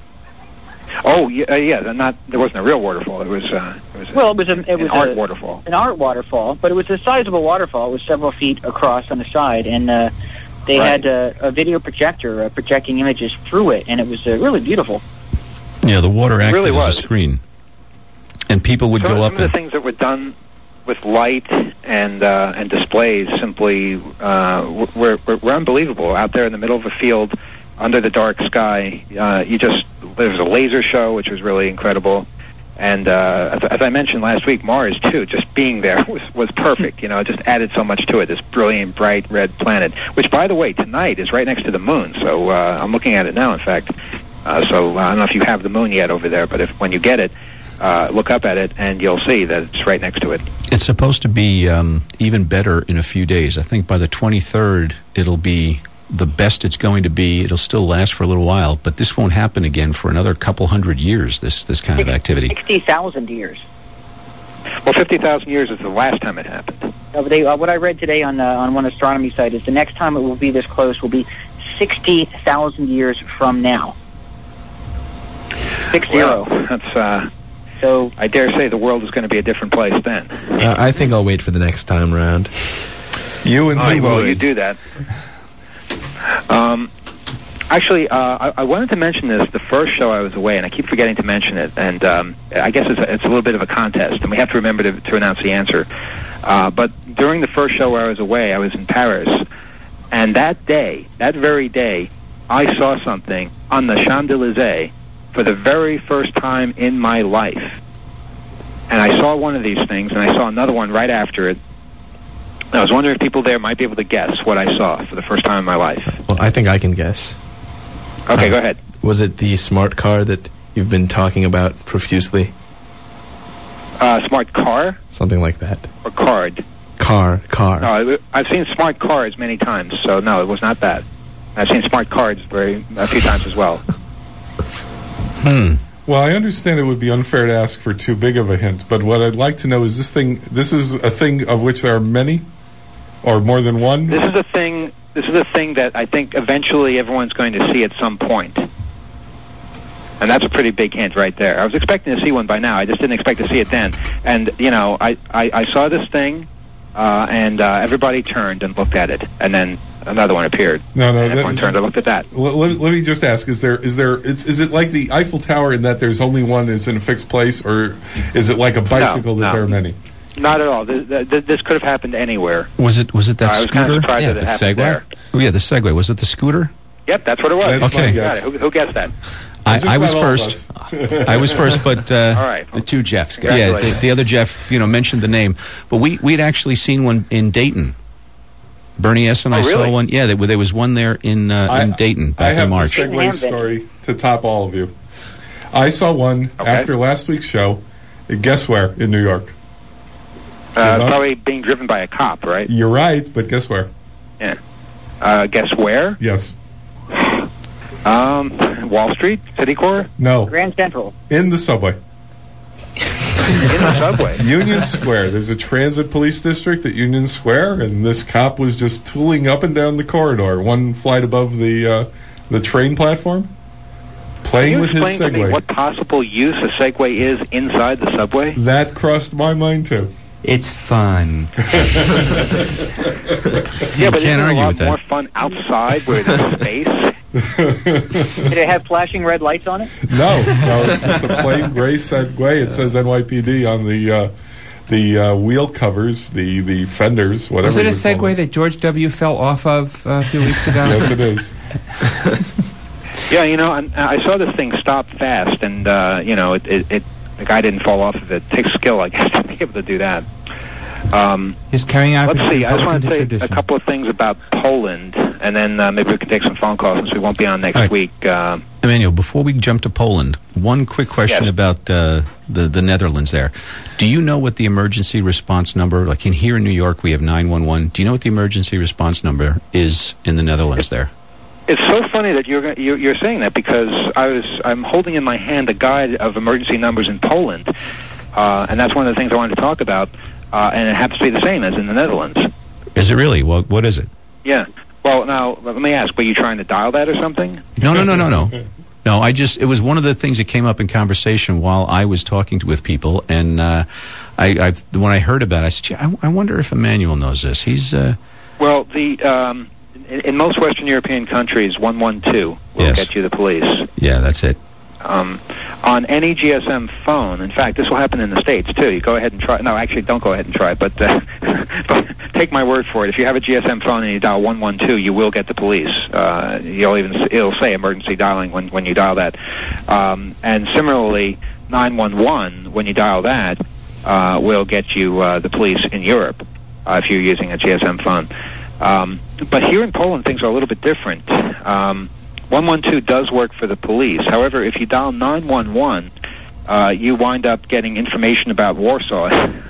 Oh yeah, uh, yeah. Not there wasn't a real waterfall. It was uh, it was Well, it was a, it an was art a, waterfall. an art waterfall, but it was a sizable waterfall. It was several feet across on the side, and uh, they Right. had uh, a video projector uh, projecting images through it, and it was uh, really beautiful. Yeah, the water acted really as was. a screen, and people would Some, go some up of the and things that were done with light and uh, and displays simply uh, were, were were unbelievable. Out there in the middle of a field, under the dark sky, uh, you just there was a laser show which was really incredible, and uh, as, as I mentioned last week, Mars too. Just being there was was perfect. You know, it just added so much to it. This brilliant, bright red planet, which, by the way, tonight is right next to the moon. So uh, I'm looking at it now. In fact, uh, so I don't know if you have the moon yet over there, but if when you get it, uh, look up at it and you'll see that it's right next to it. it's supposed to be um, even better in a few days. I think by the twenty-third, it'll be the best it's going to be. It'll still last for a little while, but this won't happen again for another couple hundred years, this this kind of activity. sixty thousand years. Well, fifty thousand years is the last time it happened. Uh, they, uh, what I read today on uh, on one astronomy site is the next time it will be this close will be sixty thousand years from now. Six zero. Well, that's, uh, so I dare say the world is going to be a different place then. Uh, I think I'll wait for the next time round. You and Oh, two well, boys. you do that. Um, actually, uh, I, I wanted to mention this the first show I was away, and I keep forgetting to mention it. And um, I guess it's a, it's a little bit of a contest, and we have to remember to, to announce the answer. Uh, but during the first show where I was away, I was in Paris, and that day, that very day, I saw something on the Champs-Élysées for the very first time in my life. And I saw one of these things, and I saw another one right after it. I was wondering if people there might be able to guess what I saw for the first time in my life. Well, I think I can guess. Okay, Uh, go ahead. Was it the smart car that you've been talking about profusely? Uh, smart car Something like that. or card? Car, car. No, it- I've seen smart cars many times, so no, it was not that. I've seen smart cards very a few times as well. Hmm. Well, I understand it would be unfair to ask for too big of a hint, but what I'd like to know is this thing. This is a thing of which there are many, or more than one. This is a thing. This is a thing that I think eventually everyone's going to see at some point. And that's a pretty big hint right there. I was expecting to see one by now. I just didn't expect to see it then. And, you know, I, I, I saw this thing, uh, and uh, everybody turned and looked at it. And then another one appeared. No, no. And everyone that- turned and looked at that. Let, let, let me just ask: Is there is there it's, is it like the Eiffel Tower in that there's only one is in a fixed place, or is it like a bicycle that no. there are many? Not at all. This, this, this could have happened anywhere. Was it was it that I was scooter? kind of surprised yeah, that it the happened Segway. there. Oh, yeah, the Segway. Was it the scooter? Yep, that's what it was. That's Okay. my Got guess. it. Who, who guessed that? I, Just I was about all of first. us. I was first, but uh, All right. The two Jeffs guys. yeah, the, Congratulations. the other Jeff, you know, mentioned the name, but we we'd actually seen one in Dayton. Bernie S. and Oh, I saw really? one. Yeah, there, there was one there in uh, I- in Dayton I back have in March. the Segway story to top all of you. I saw one Okay. after last week's show. Guess where? In New York. Uh, know? probably being driven by a cop, right? You're right, but guess where? Yeah. Uh, guess where? Yes. Um, Wall Street, City Core, No. Grand Central. In the subway. in the subway. Union Square. There's a transit police district at Union Square, and this cop was just tooling up and down the corridor, one flight above the uh, the train platform, Can playing you with his explain to me Segway. what possible use a Segway is inside the subway? That crossed my mind too. It's fun. Yeah, but can't isn't it a argue lot with that. more fun outside where there's space? Did it have flashing red lights on it? No, no, it's just a plain gray Segway. It says N Y P D on the uh, the uh, wheel covers, the the fenders, whatever. Was it a you would call Segway it. that George W. fell off of uh, a few weeks ago? Yes, it is. Yeah, you know, I, I saw this thing stop fast, and uh, you know, it, it, it the guy didn't fall off of it. It takes skill, I guess, to be able to do that. Um, He's carrying out. let's see. I just want to say tradition. a couple of things about Poland, and then uh, maybe we can take some phone calls since we won't be on next All right. week. Uh, Emmanuel, before we jump to Poland, one quick question Yes. about uh, the the Netherlands. There, do you know what the emergency response number? Like in here in New York, we have nine one one. Do you know what the emergency response number is in the Netherlands? There. It's so funny that you're, go- you're you're saying that because I was I'm holding in my hand a guide of emergency numbers in Poland, uh, and that's one of the things I wanted to talk about. Uh, and it happens to be the same as in the Netherlands. Is it really? What what is it? Yeah. Well, now let me ask: were you trying to dial that or something? No, no, no, no, no. No, I just, it was one of the things that came up in conversation while I was talking to, with people. And uh, I, I, when I heard about it, I said, "Gee, I, I wonder if Emmanuel knows this. He's, uh, Well, the um, in, in most Western European countries, one one two will Yes. get you the police. yeah, that's it. Um, on any G S M phone, in fact, this will happen in the States, too. You go ahead and try. No, actually, don't go ahead and try it, but, uh, but take my word for it. If you have a G S M phone and you dial one one two, you will get the police. Uh, you'll even, it'll say emergency dialing when, when you dial that. Um, and similarly, nine one one, when you dial that, uh, will get you uh, the police in Europe uh, if you're using a G S M phone. Um, but here in Poland, things are a little bit different. Um, one one two does work for the police. However, if you dial nine one one, uh, you wind up getting information about Warsaw.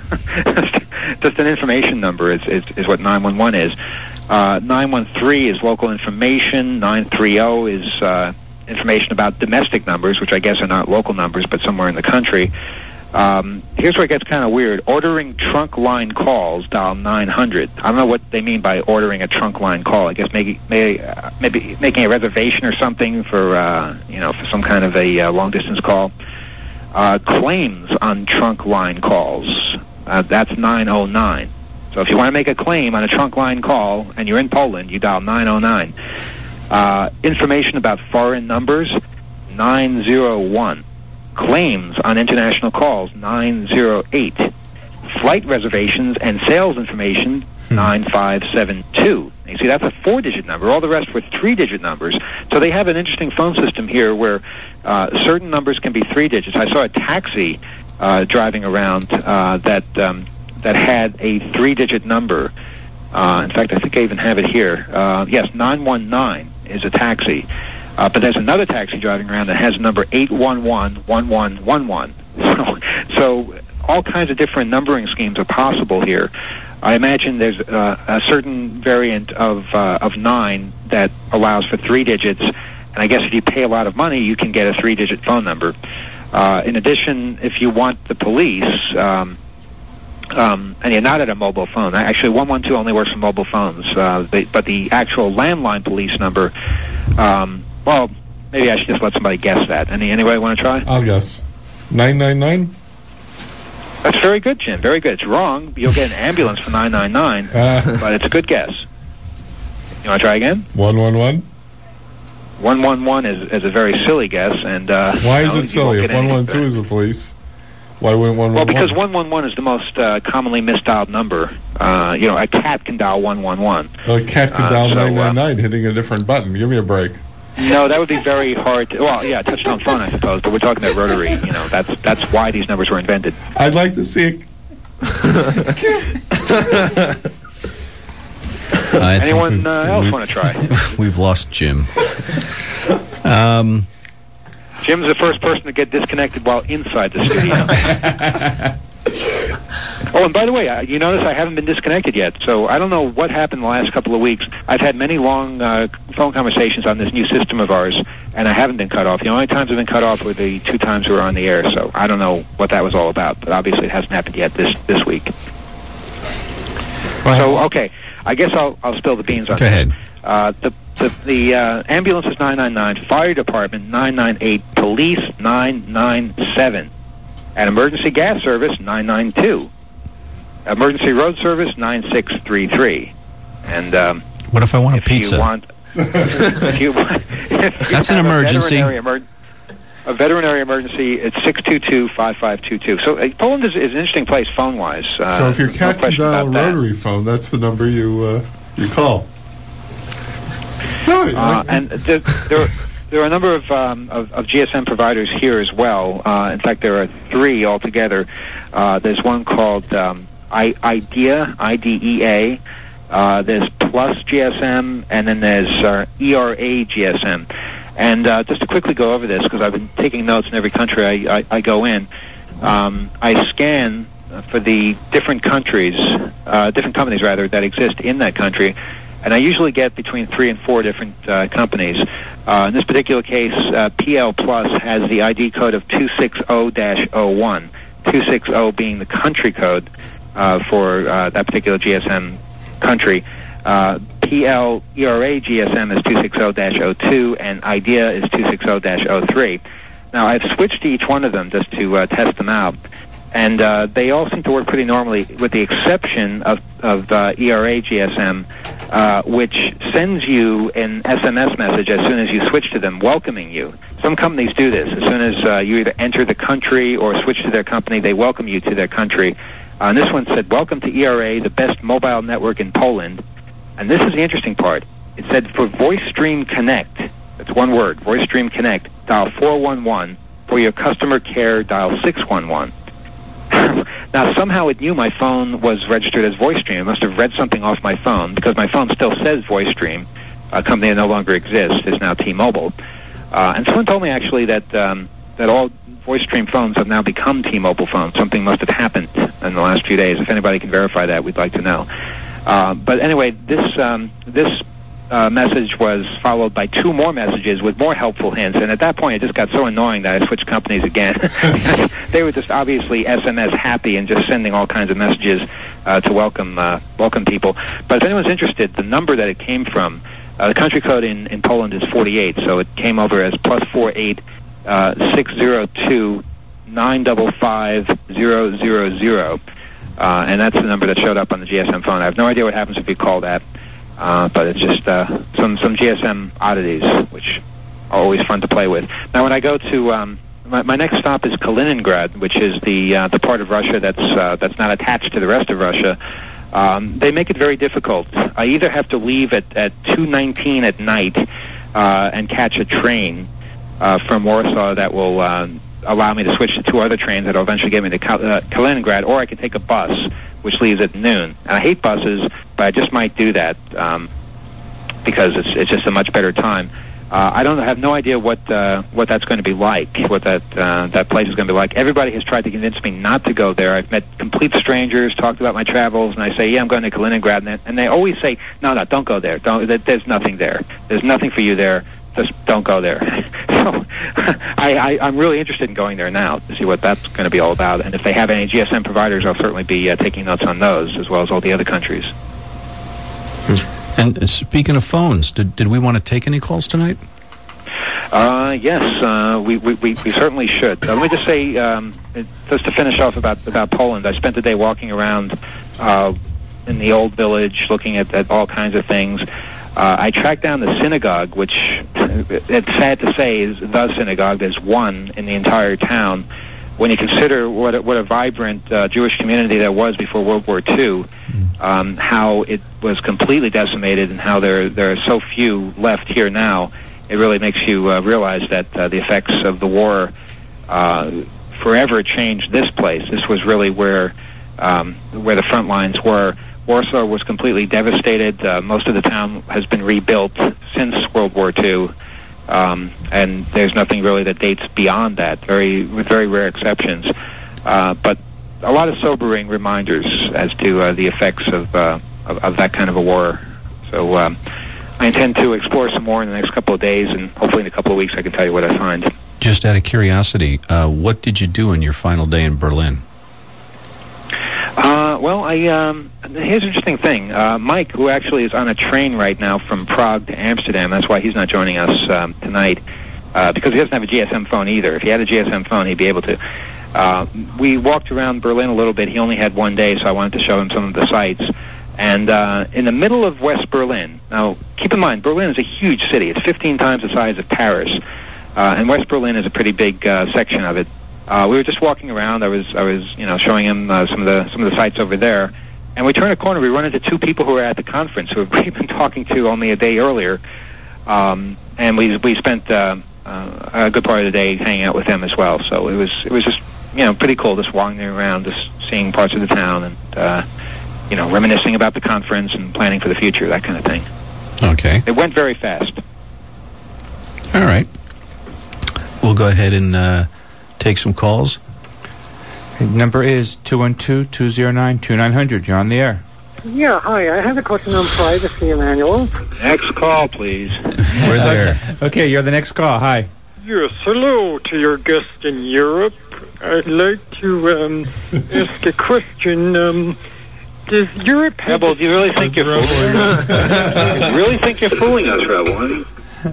Just an information number is, is, is what nine one one is. Uh, nine one three is local information. nine three zero is uh, information about domestic numbers, which I guess are not local numbers, but somewhere in the country. Um, here's where it gets kind of weird. Ordering trunk line calls, dial nine hundred. I don't know what they mean by ordering a trunk line call. I guess maybe maybe, uh, maybe making a reservation or something for uh, you know for some kind of a uh, long distance call. Uh, claims on trunk line calls. Uh, that's nine oh nine. So if you want to make a claim on a trunk line call and you're in Poland, you dial nine oh nine. Uh, information about foreign numbers, nine oh one. Claims on international calls, nine oh eight. Flight reservations and sales information, nine five seven two. You see, that's a four-digit number. All the rest were three-digit numbers. So they have an interesting phone system here where uh, certain numbers can be three digits. I saw a taxi uh, driving around uh, that um, that had a three-digit number. Uh, in fact, I think I even have it here. Uh, yes, nine one nine is a taxi. Uh, but there's another taxi driving around that has number eight one one one one one one. So, so all kinds of different numbering schemes are possible here. I imagine there's uh, a certain variant of uh, of nine that allows for three digits, and I guess if you pay a lot of money, you can get a three-digit phone number. Uh, in addition, if you want the police, um, um, and you're not at a mobile phone, actually one one two only works on mobile phones, uh, they, but the actual landline police number, um, well, maybe I should just let somebody guess that. Any anybody want to try? I'll guess. nine nine nine? That's very good, Jim. Very good. It's wrong. You'll get an ambulance for nine nine nine, Uh. but it's a good guess. You want to try again? one one one? one one one is, is a very silly guess. and uh, Why you is know, it you silly? won't If get anything one one two back. is the police, why wouldn't one one one? Well, because one one one is the most uh, commonly misdialed number. Uh, you know, a cat can dial one one one. A cat could Uh, dial so, nine uh, nine nine hitting a different button. Give me a break. No, that would be very hard. To, well, yeah, touch-tone phone, I suppose, but we're talking about rotary. You know, that's that's why these numbers were invented. I'd like to see it. I think Anyone we've- uh, else we've- want to try? We've lost Jim. Um, Jim's the first person to get disconnected while inside the studio. Oh, and by the way, uh, you notice I haven't been disconnected yet, so I don't know what happened the last couple of weeks. I've had many long uh, phone conversations on this new system of ours, and I haven't been cut off. The only times I've been cut off were the two times we were on the air, so I don't know what that was all about, but obviously it hasn't happened yet this, this week. So, okay, I guess I'll, I'll spill the beans on Go this. ahead. Uh, the the, the uh, ambulance is nine nine nine, fire department nine nine eight, police nine nine seven, and emergency gas service nine nine two, emergency road service nine six three three. And um, what if I want a if pizza? You want, if you, want- if you That's an have a emergency. veterinary emer- A veterinary emergency, it's six two two, five five two two. So uh, Poland is, is an interesting place phone-wise. Uh, so if your no cat can question dial a about that. rotary phone, that's the number you uh, you call. No, Uh, and there, there, there are a number of, um, of, of G S M providers here as well. Uh, in fact, there are three altogether. Uh, there's one called um, I, IDEA, I D E A. Uh, there's Plus G S M, and then there's uh, E R A G S M. And uh, just to quickly go over this, because I've been taking notes in every country I, I, I go in, um, I scan for the different countries, uh, different companies rather, that exist in that country, and I usually get between three and four different uh, companies. Uh, in this particular case, uh, P L Plus has the I D code of two six zero dash zero one, two six zero being the country code uh, for uh, that particular G S M country. Uh, P L E R A G S M is two six zero dash zero two, and IDEA is two six zero dash zero three. Now, I've switched to each one of them just to uh, test them out, and uh, they all seem to work pretty normally, with the exception of, of uh, E R A G S M, uh, which sends you an S M S message as soon as you switch to them, welcoming you. Some companies do this. As soon as uh, you either enter the country or switch to their company, they welcome you to their country. Uh, and this one said, "Welcome to E R A, the best mobile network in Poland." And this is the interesting part. It said, for VoiceStream Connect, that's one word, VoiceStream Connect, dial four one one. For your customer care, dial six one one. Now, somehow it knew my phone was registered as VoiceStream. It must have read something off my phone, because my phone still says VoiceStream. A company that no longer exists is now T-Mobile. Uh, and someone told me, actually, that um, that all VoiceStream phones have now become T-Mobile phones. Something must have happened in the last few days. If anybody can verify that, we'd like to know. Uh, but anyway, this um, this uh, message was followed by two more messages with more helpful hints, and at that point it just got so annoying that I switched companies again. They were just obviously S M S happy and just sending all kinds of messages uh, to welcome uh, welcome people. But if anyone's interested, the number that it came from, uh, the country code in, in Poland is forty-eight, so it came over as plus four eight uh, six zero two nine five five zero zero zero. Uh, and that's the number that showed up on the G S M phone. I have no idea what happens if you call that, uh, but it's just uh, some some G S M oddities, which are always fun to play with. Now, when I go to um, my, my next stop is Kaliningrad, which is the uh, the part of Russia that's uh, that's not attached to the rest of Russia. Um, they make it very difficult. I either have to leave at at two nineteen at night uh, and catch a train uh, from Warsaw that will Uh, allow me to switch to two other trains that will eventually get me to Kal- uh, Kaliningrad, or I can take a bus, which leaves at noon. And I hate buses, but I just might do that um, because it's it's just a much better time. Uh, I don't have no idea what uh, what that's going to be like, what that uh, that place is going to be like. Everybody has tried to convince me not to go there. I've met complete strangers, talked about my travels, and I say, yeah, I'm going to Kaliningrad, and they, and they always say, no, no, don't go there. Don't. There's nothing there. There's nothing for you there. Just don't go there. So I, I, I'm really interested in going there now to see what that's going to be all about. And if they have any G S M providers, I'll certainly be uh, taking notes on those, as well as all the other countries. And uh, speaking of phones, did, did we want to take any calls tonight? Uh, yes, uh, we, we, we, we certainly should. Uh, let me just say, um, it, just to finish off about, about Poland, I spent the day walking around uh, in the old village looking at, at all kinds of things. Uh, I tracked down the synagogue, which it's sad to say is the synagogue. There's one in the entire town. When you consider what a, what a vibrant uh, Jewish community there was before World War Two, um, how it was completely decimated, and how there there are so few left here now, it really makes you uh, realize that uh, the effects of the war uh, forever changed this place. This was really where um, where the front lines were. Warsaw was completely devastated. Uh, most of the town has been rebuilt since World War Two. Um, and there's nothing really that dates beyond that, very with very rare exceptions. Uh, but a lot of sobering reminders as to uh, the effects of, uh, of of that kind of a war. So um, I intend to explore some more in the next couple of days, and hopefully in a couple of weeks I can tell you what I find. Just out of curiosity, uh, what did you do in your final day in Berlin? Uh, well, I um, here's an interesting thing. Uh, Mike, who actually is on a train right now from Prague to Amsterdam, that's why he's not joining us um, tonight, uh, because he doesn't have a G S M phone either. If he had a G S M phone, he'd be able to. Uh, we walked around Berlin a little bit. He only had one day, so I wanted to show him some of the sights. And uh, in the middle of West Berlin, now keep in mind, Berlin is a huge city. It's fifteen times the size of Paris, uh, and West Berlin is a pretty big uh, section of it. Uh, we were just walking around. I was, I was, you know, showing him uh, some of the some of the sites over there, and we turn a corner. We run into two people who were at the conference who we've been talking to only a day earlier, um, and we we spent uh, uh, a good part of the day hanging out with them as well. So it was it was just you know pretty cool just walking around, just seeing parts of the town, and uh, you know reminiscing about the conference and planning for the future, that kind of thing. Okay. It went very fast. All right. We'll go ahead and. Uh Take some calls. The number is two one two, two zero nine, two nine zero zero. You're on the air. Yeah, hi. I have a question on privacy, Emmanuel. Next call, please. We're there. Okay, you're the next call. Hi. Yes, hello to your guest in Europe. I'd like to um, ask a question. Um, does Europe have... Rebel, do you really think you're fooling us? You really think you're fooling us, Rebel?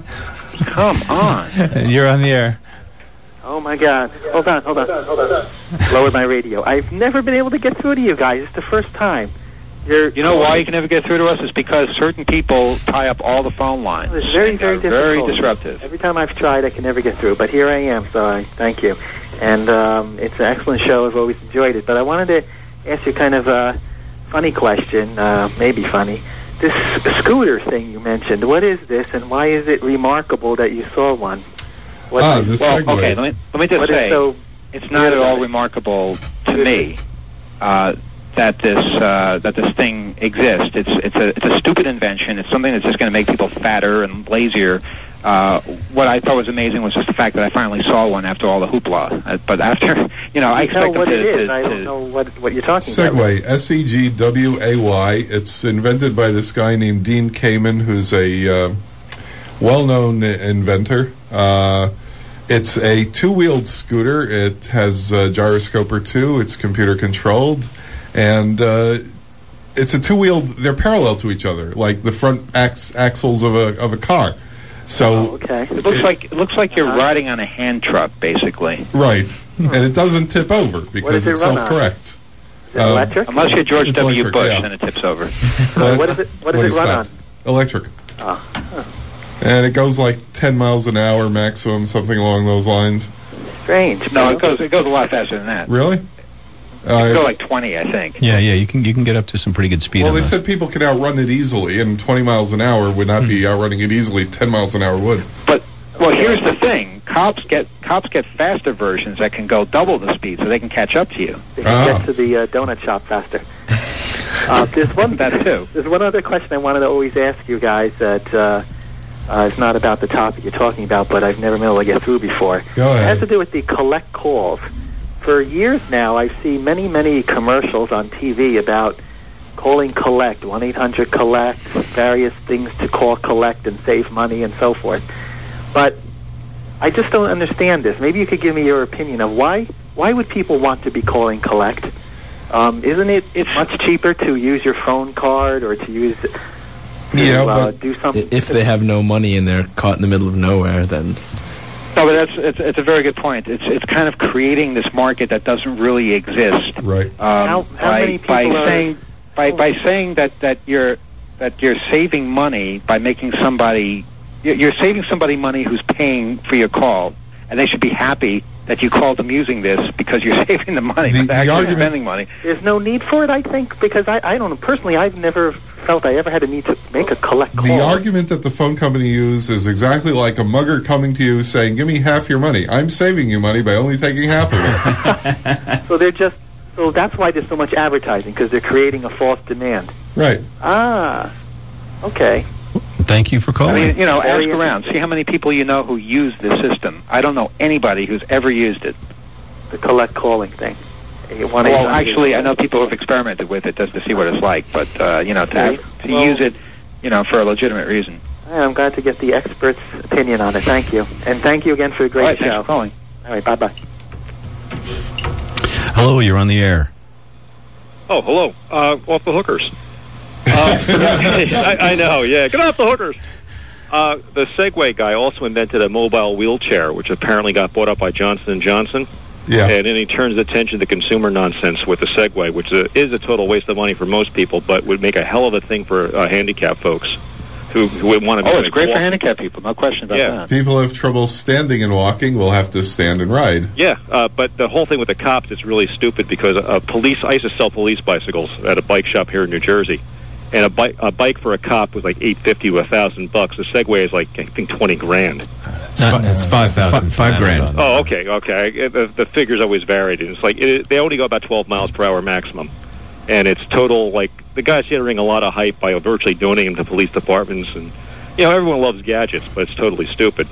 Come on. You're on the air. Oh, my God. Hold on, hold on, hold on. Lowered my radio. I've never been able to get through to you guys. It's the first time. You're you know why you can never get through to us? It's because certain people tie up all the phone lines. It's very, very difficult. Very disruptive. Every time I've tried, I can never get through. But here I am, so I thank you. And um, it's an excellent show. I've always enjoyed it. But I wanted to ask you kind of a funny question, uh, maybe funny. This scooter thing you mentioned, what is this, and why is it remarkable that you saw one? What ah, is, well, okay, let me, let me just say, so it's not at all remarkable to me uh, that this uh, that this thing exists. It's it's a it's a stupid invention. It's something that's just going to make people fatter and lazier. Uh, what I thought was amazing was just the fact that I finally saw one after all the hoopla. Uh, but after, you know, I expect what them it to, is. to, I to don't know what what you're talking Segway, about. S E G W A Y. It's invented by this guy named Dean Kamen, who's a uh, well-known inventor. Uh, It's a two-wheeled scooter. It has a gyroscope or two. It's computer-controlled. And uh, it's a two-wheeled... They're parallel to each other, like the front ax- axles of a of a car. So oh, okay. It looks it, like it looks like you're uh-huh. riding on a hand truck, basically. Right. Hmm. And it doesn't tip over because it it's run self-correct. Is it um, electric? Unless you're George it's W. electric, Bush, yeah. then it tips over. So what does it, what does it run stopped. on? Electric. Oh. Huh. And it goes like ten miles an hour maximum, something along those lines. Strange. No, it goes it goes a lot faster than that. Really? It uh, can go like twenty, I think. Yeah, yeah, you can you can get up to some pretty good speed. Well, on they those. said people can outrun it easily, and twenty miles an hour would not be outrunning it easily. ten miles an hour would. But well, here's the thing: cops get cops get faster versions that can go double the speed, so they can catch up to you. They can oh. get to the uh, donut shop faster. uh, there's one that too. There's one other question I wanted to always ask you guys that. Uh, Uh, it's not about the topic you're talking about, but I've never been able to get through before. Go ahead. It has to do with the collect calls. For years now, I see many, many commercials on T V about calling collect, one eight hundred collect, various things to call collect and save money and so forth. But I just don't understand this. Maybe you could give me your opinion of why why would people want to be calling collect? Um, isn't it it's much cheaper to use your phone card or to use to, yeah, uh, but do something? If they have no money and they're caught in the middle of nowhere, then... No, but that's it's, it's a very good point. It's it's kind of creating this market that doesn't really exist. Right. Um, How- how by, many people by are- saying by by saying that, that you're that you're saving money by making somebody you're you're saving somebody money who's paying for your call, and they should be happy that you called them using this because you're saving them money. The- but they're the actually argument- spending money. There's no need for it, I think, because I, I don't know. Personally, I've never felt I ever had a need to make a collect call. The argument that the phone company uses is exactly like a mugger coming to you saying, give me half your money. I'm saving you money by only taking half of it. So they're just, so that's why there's so much advertising, because they're creating a false demand. Right. Ah, okay. Thank you for I calling. mean, you know, ask Very around, see how many people you know who use this system. I don't know anybody who's ever used it. The collect calling thing. You want Well, actually, I know people who've experimented with it just to see what it's like, but uh, you know, to, Okay. have, to Well- use it, you know, for a legitimate reason. I'm glad to get the expert's opinion on it. Thank you. And thank you again for a great All right, show. thanks for calling. All right, bye-bye. Hello, you're on the air. Oh, hello. Uh, off the hookers. Uh, I, I know, yeah. Get off the hookers. Uh, the Segway guy also invented a mobile wheelchair, which apparently got bought up by Johnson and Johnson. Yeah. And then he turns attention to consumer nonsense with the Segway, which is a, is a total waste of money for most people, but would make a hell of a thing for uh, handicapped folks who, who would want to be... Oh, it's great for walking. handicapped people, no question about Yeah. that. People who have trouble standing and walking will have to stand and ride. Yeah, uh, but the whole thing with the cops is really stupid because uh, police. I used to sell police bicycles at a bike shop here in New Jersey, and a bike a bike for a cop was like eight fifty to a thousand bucks. The Segway is like I think twenty grand. It's, fi- it's five thousand. Five grand. Oh, okay, okay. The, the figures always varied, and it's like it, they only go about twelve miles per hour maximum, and it's total like the guy's generating a lot of hype by virtually donating them to police departments, and you know everyone loves gadgets, but it's totally stupid.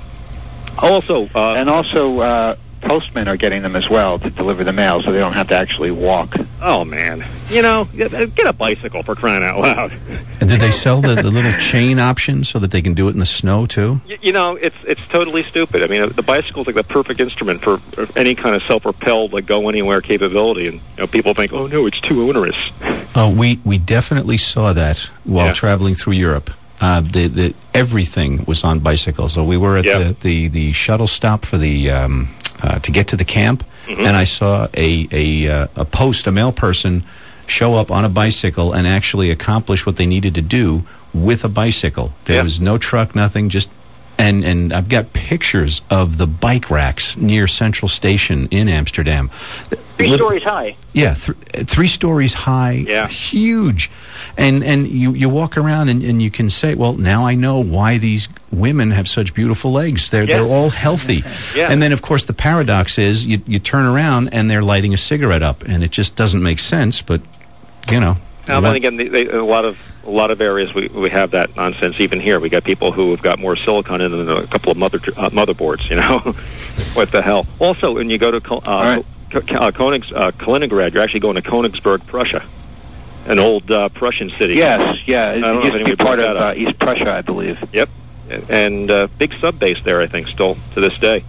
Also, uh, And also, uh, postmen are getting them as well to deliver the mail, so they don't have to actually walk. oh man, you know, get, get a bicycle for crying out loud. And did they sell the, the little chain option so that they can do it in the snow, too? You, you know, it's it's totally stupid. I mean, the bicycle's like the perfect instrument for any kind of self-propelled, like go anywhere capability. And you know, people think, oh no, it's too onerous. Oh, we, we definitely saw that while Yeah. traveling through Europe. Uh, the, the everything was on bicycles. So we were at Yeah. the, the, the shuttle stop for the um, uh, to get to the camp, Mhm. and I saw a a, uh, a post, a male person, show up on a bicycle and actually accomplish what they needed to do with a bicycle. There Yeah. was no truck, nothing, just. And, and I've got pictures of the bike racks near Central Station in Amsterdam. Three Lit- stories high. Yeah, th- uh, three stories high, Yeah. huge. And and you, you walk around and, and you can say, well, now I know why these women have such beautiful legs. They're, Yeah. they're all healthy. Yeah. And then, of course, the paradox is you, you turn around and they're lighting a cigarette up. And it just doesn't make sense, but, you know. Now, you then want- again, they, they, a lot of a lot of areas we, we have that nonsense. Even here, we got people who have got more silicon in than a couple of mother uh, motherboards. You know, what the hell? Also, when you go to Ko- uh, right. Ko- Ko- uh, Königs, uh, Kaliningrad, you're actually going to Königsberg, Prussia, an old uh, Prussian city. Yes, yeah, it I don't know used if to be anybody part brought of that uh, up. East Prussia, I believe. Yep, and uh, big sub base there, I think, still to this day.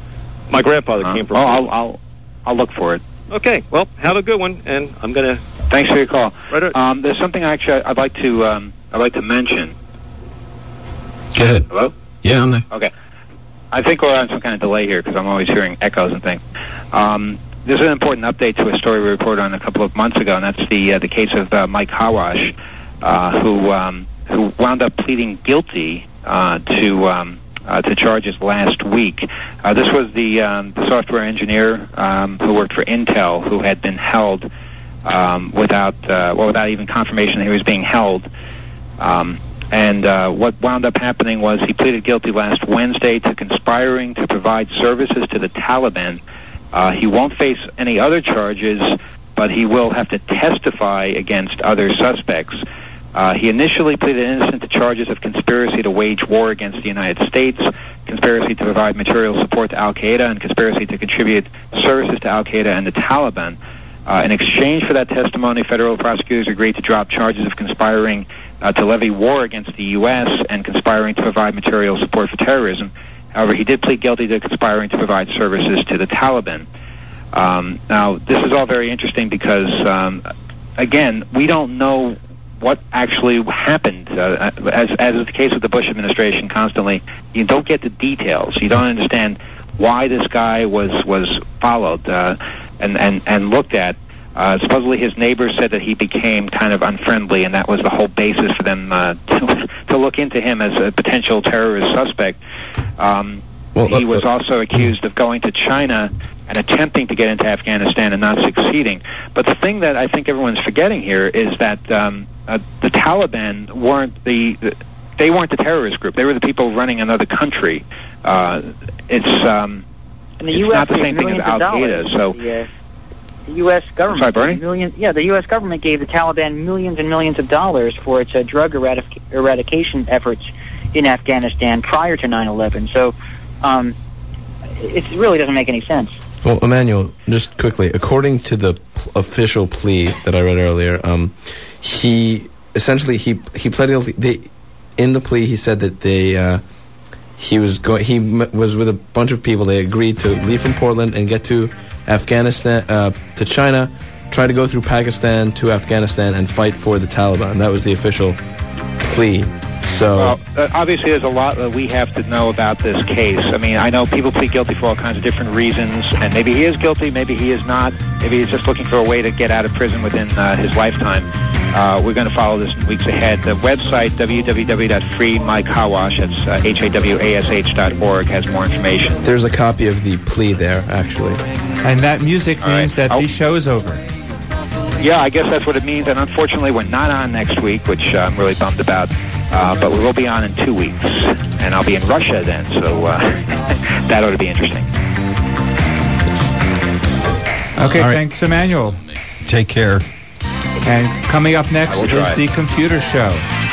My grandfather Uh, came from. oh, I'll, I'll I'll look for it. Okay, well, have a good one, and I'm gonna. Thanks for your call. Right. Um, there's something actually I'd like to um, I'd like to mention. Go ahead. Hello? Yeah, I'm there. Okay. I think we're on some kind of delay here because I'm always hearing echoes and things. Um, there's an important update to a story we reported on a couple of months ago, and that's the uh, the case of uh, Mike Hawash, uh, who um, who wound up pleading guilty uh, to um, uh, to charges last week. Uh, this was the um, the software engineer um, who worked for Intel, who had been held um, without uh, well without even confirmation that he was being held. Um, And uh, what wound up happening was he pleaded guilty last Wednesday to conspiring to provide services to the Taliban. Uh, he won't face any other charges, but he will have to testify against other suspects. Uh, he initially pleaded innocent to charges of conspiracy to wage war against the United States, conspiracy to provide material support to Al-Qaeda, and conspiracy to contribute services to Al-Qaeda and the Taliban. Uh, in exchange for that testimony, federal prosecutors agreed to drop charges of conspiring uh, to levy war against the U S and conspiring to provide material support for terrorism. However, he did plead guilty to conspiring to provide services to the Taliban. Um, now, this is all very interesting because, um, again, we don't know what actually happened. Uh, as, as is the case with the Bush administration constantly, you don't get the details. You don't understand why this guy was, was followed uh, and, and, and looked at. Uh, supposedly his neighbors said that he became kind of unfriendly, and that was the whole basis for them uh, to, to look into him as a potential terrorist suspect. Um, well, he was also accused of going to China and attempting to get into Afghanistan and not succeeding. But the thing that I think everyone's forgetting here is that um, uh, the Taliban weren't the, the they weren't the terrorist group. They were the people running another country. Uh, it's um, and the it's U S not the same thing as Al Qaeda. So. The, uh, the U S government, Sorry, Bernie? million, yeah, the U S government gave the Taliban millions and millions of dollars for its uh, drug eradic- eradication efforts in Afghanistan prior to nine eleven. So um, it really doesn't make any sense. Well, Emmanuel, just quickly, according to the p- official plea that I read earlier, um, he essentially he he pled guilty. They, in the plea, he said that they uh, he was going he m- was with a bunch of people. They agreed to leave from Portland and get to Afghanistan uh, to China, try to go through Pakistan to Afghanistan and fight for the Taliban. That was the official plea. So well, uh, obviously there's a lot that we have to know about this case. I mean, I know people plead guilty for all kinds of different reasons, and maybe he is guilty, maybe he is not. Maybe he's just looking for a way to get out of prison within uh, his lifetime. Uh, we're going to follow this in weeks ahead. The website, w w w dot free mike hawash, that's uh, H A W A S H dot org, has more information. There's a copy of the plea there, actually. And that music All means right. that I'll- the show is over. Yeah, I guess that's what it means, and unfortunately we're not on next week, which uh, I'm really bummed about. Uh, but we will be on in two weeks, and I'll be in Russia then, so uh, that ought to be interesting. Okay, All right. thanks, Emmanuel. Take care. And coming up next I will is try. the Computer Show.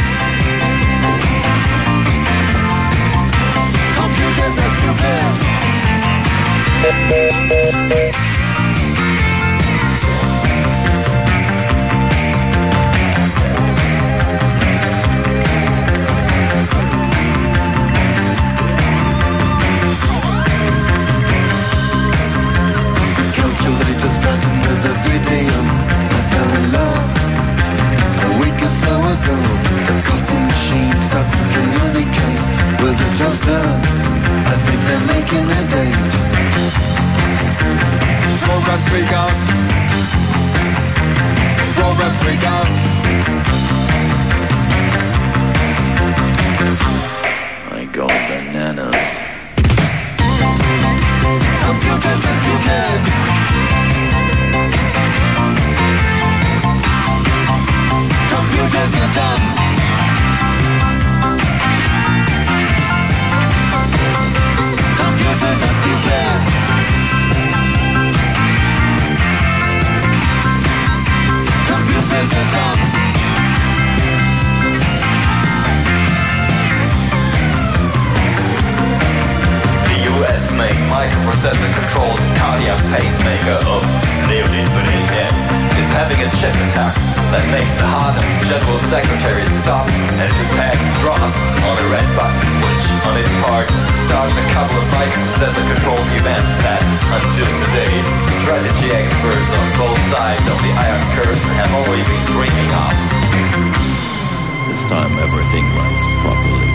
Calculators starting with every day. I fell in love a week or so ago. The coffee machine starts to communicate with the toaster. I think they're making a date. Programs freak out. Programs freak out. I go bananas. Computers are stupid. Computers are dumb. Computers are stupid. Computers are dumb. The U S make microprocessor-controlled cardiac pacemaker of Leonid Brezhnev is having a chip attack that makes the heart of General Secretary stop and his head drop on a red button, which on its part starts a couple of microprocessor-controlled events that, until today, strategy experts on both sides of the Iron Curtain have only been dreaming of. This time everything runs properly.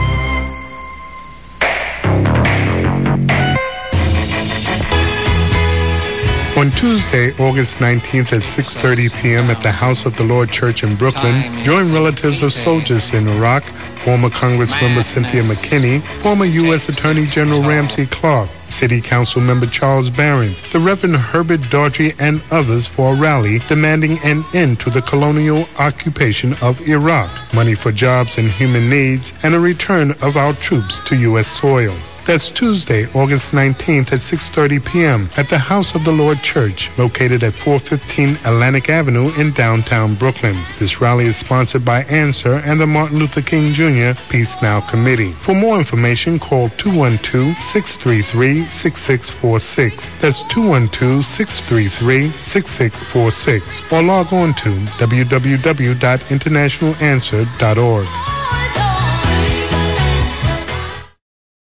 On Tuesday, August nineteenth at six thirty p.m. at the House of the Lord Church in Brooklyn, join relatives of soldiers in Iraq, former Congressmember Cynthia McKinney, former U S Attorney General Ramsey Clark, City Council Member Charles Barron, the Reverend Herbert Daughtry, and others for a rally demanding an end to the colonial occupation of Iraq, money for jobs and human needs, and a return of our troops to U S soil. That's Tuesday, August nineteenth at six thirty p.m. at the House of the Lord Church, located at four fifteen Atlantic Avenue in downtown Brooklyn. This rally is sponsored by Answer and the Martin Luther King Junior Peace Now Committee. For more information, call two one two, six three three, six six four six. That's two one two, six three three, six six four six. Or log on to w w w dot international answer dot org.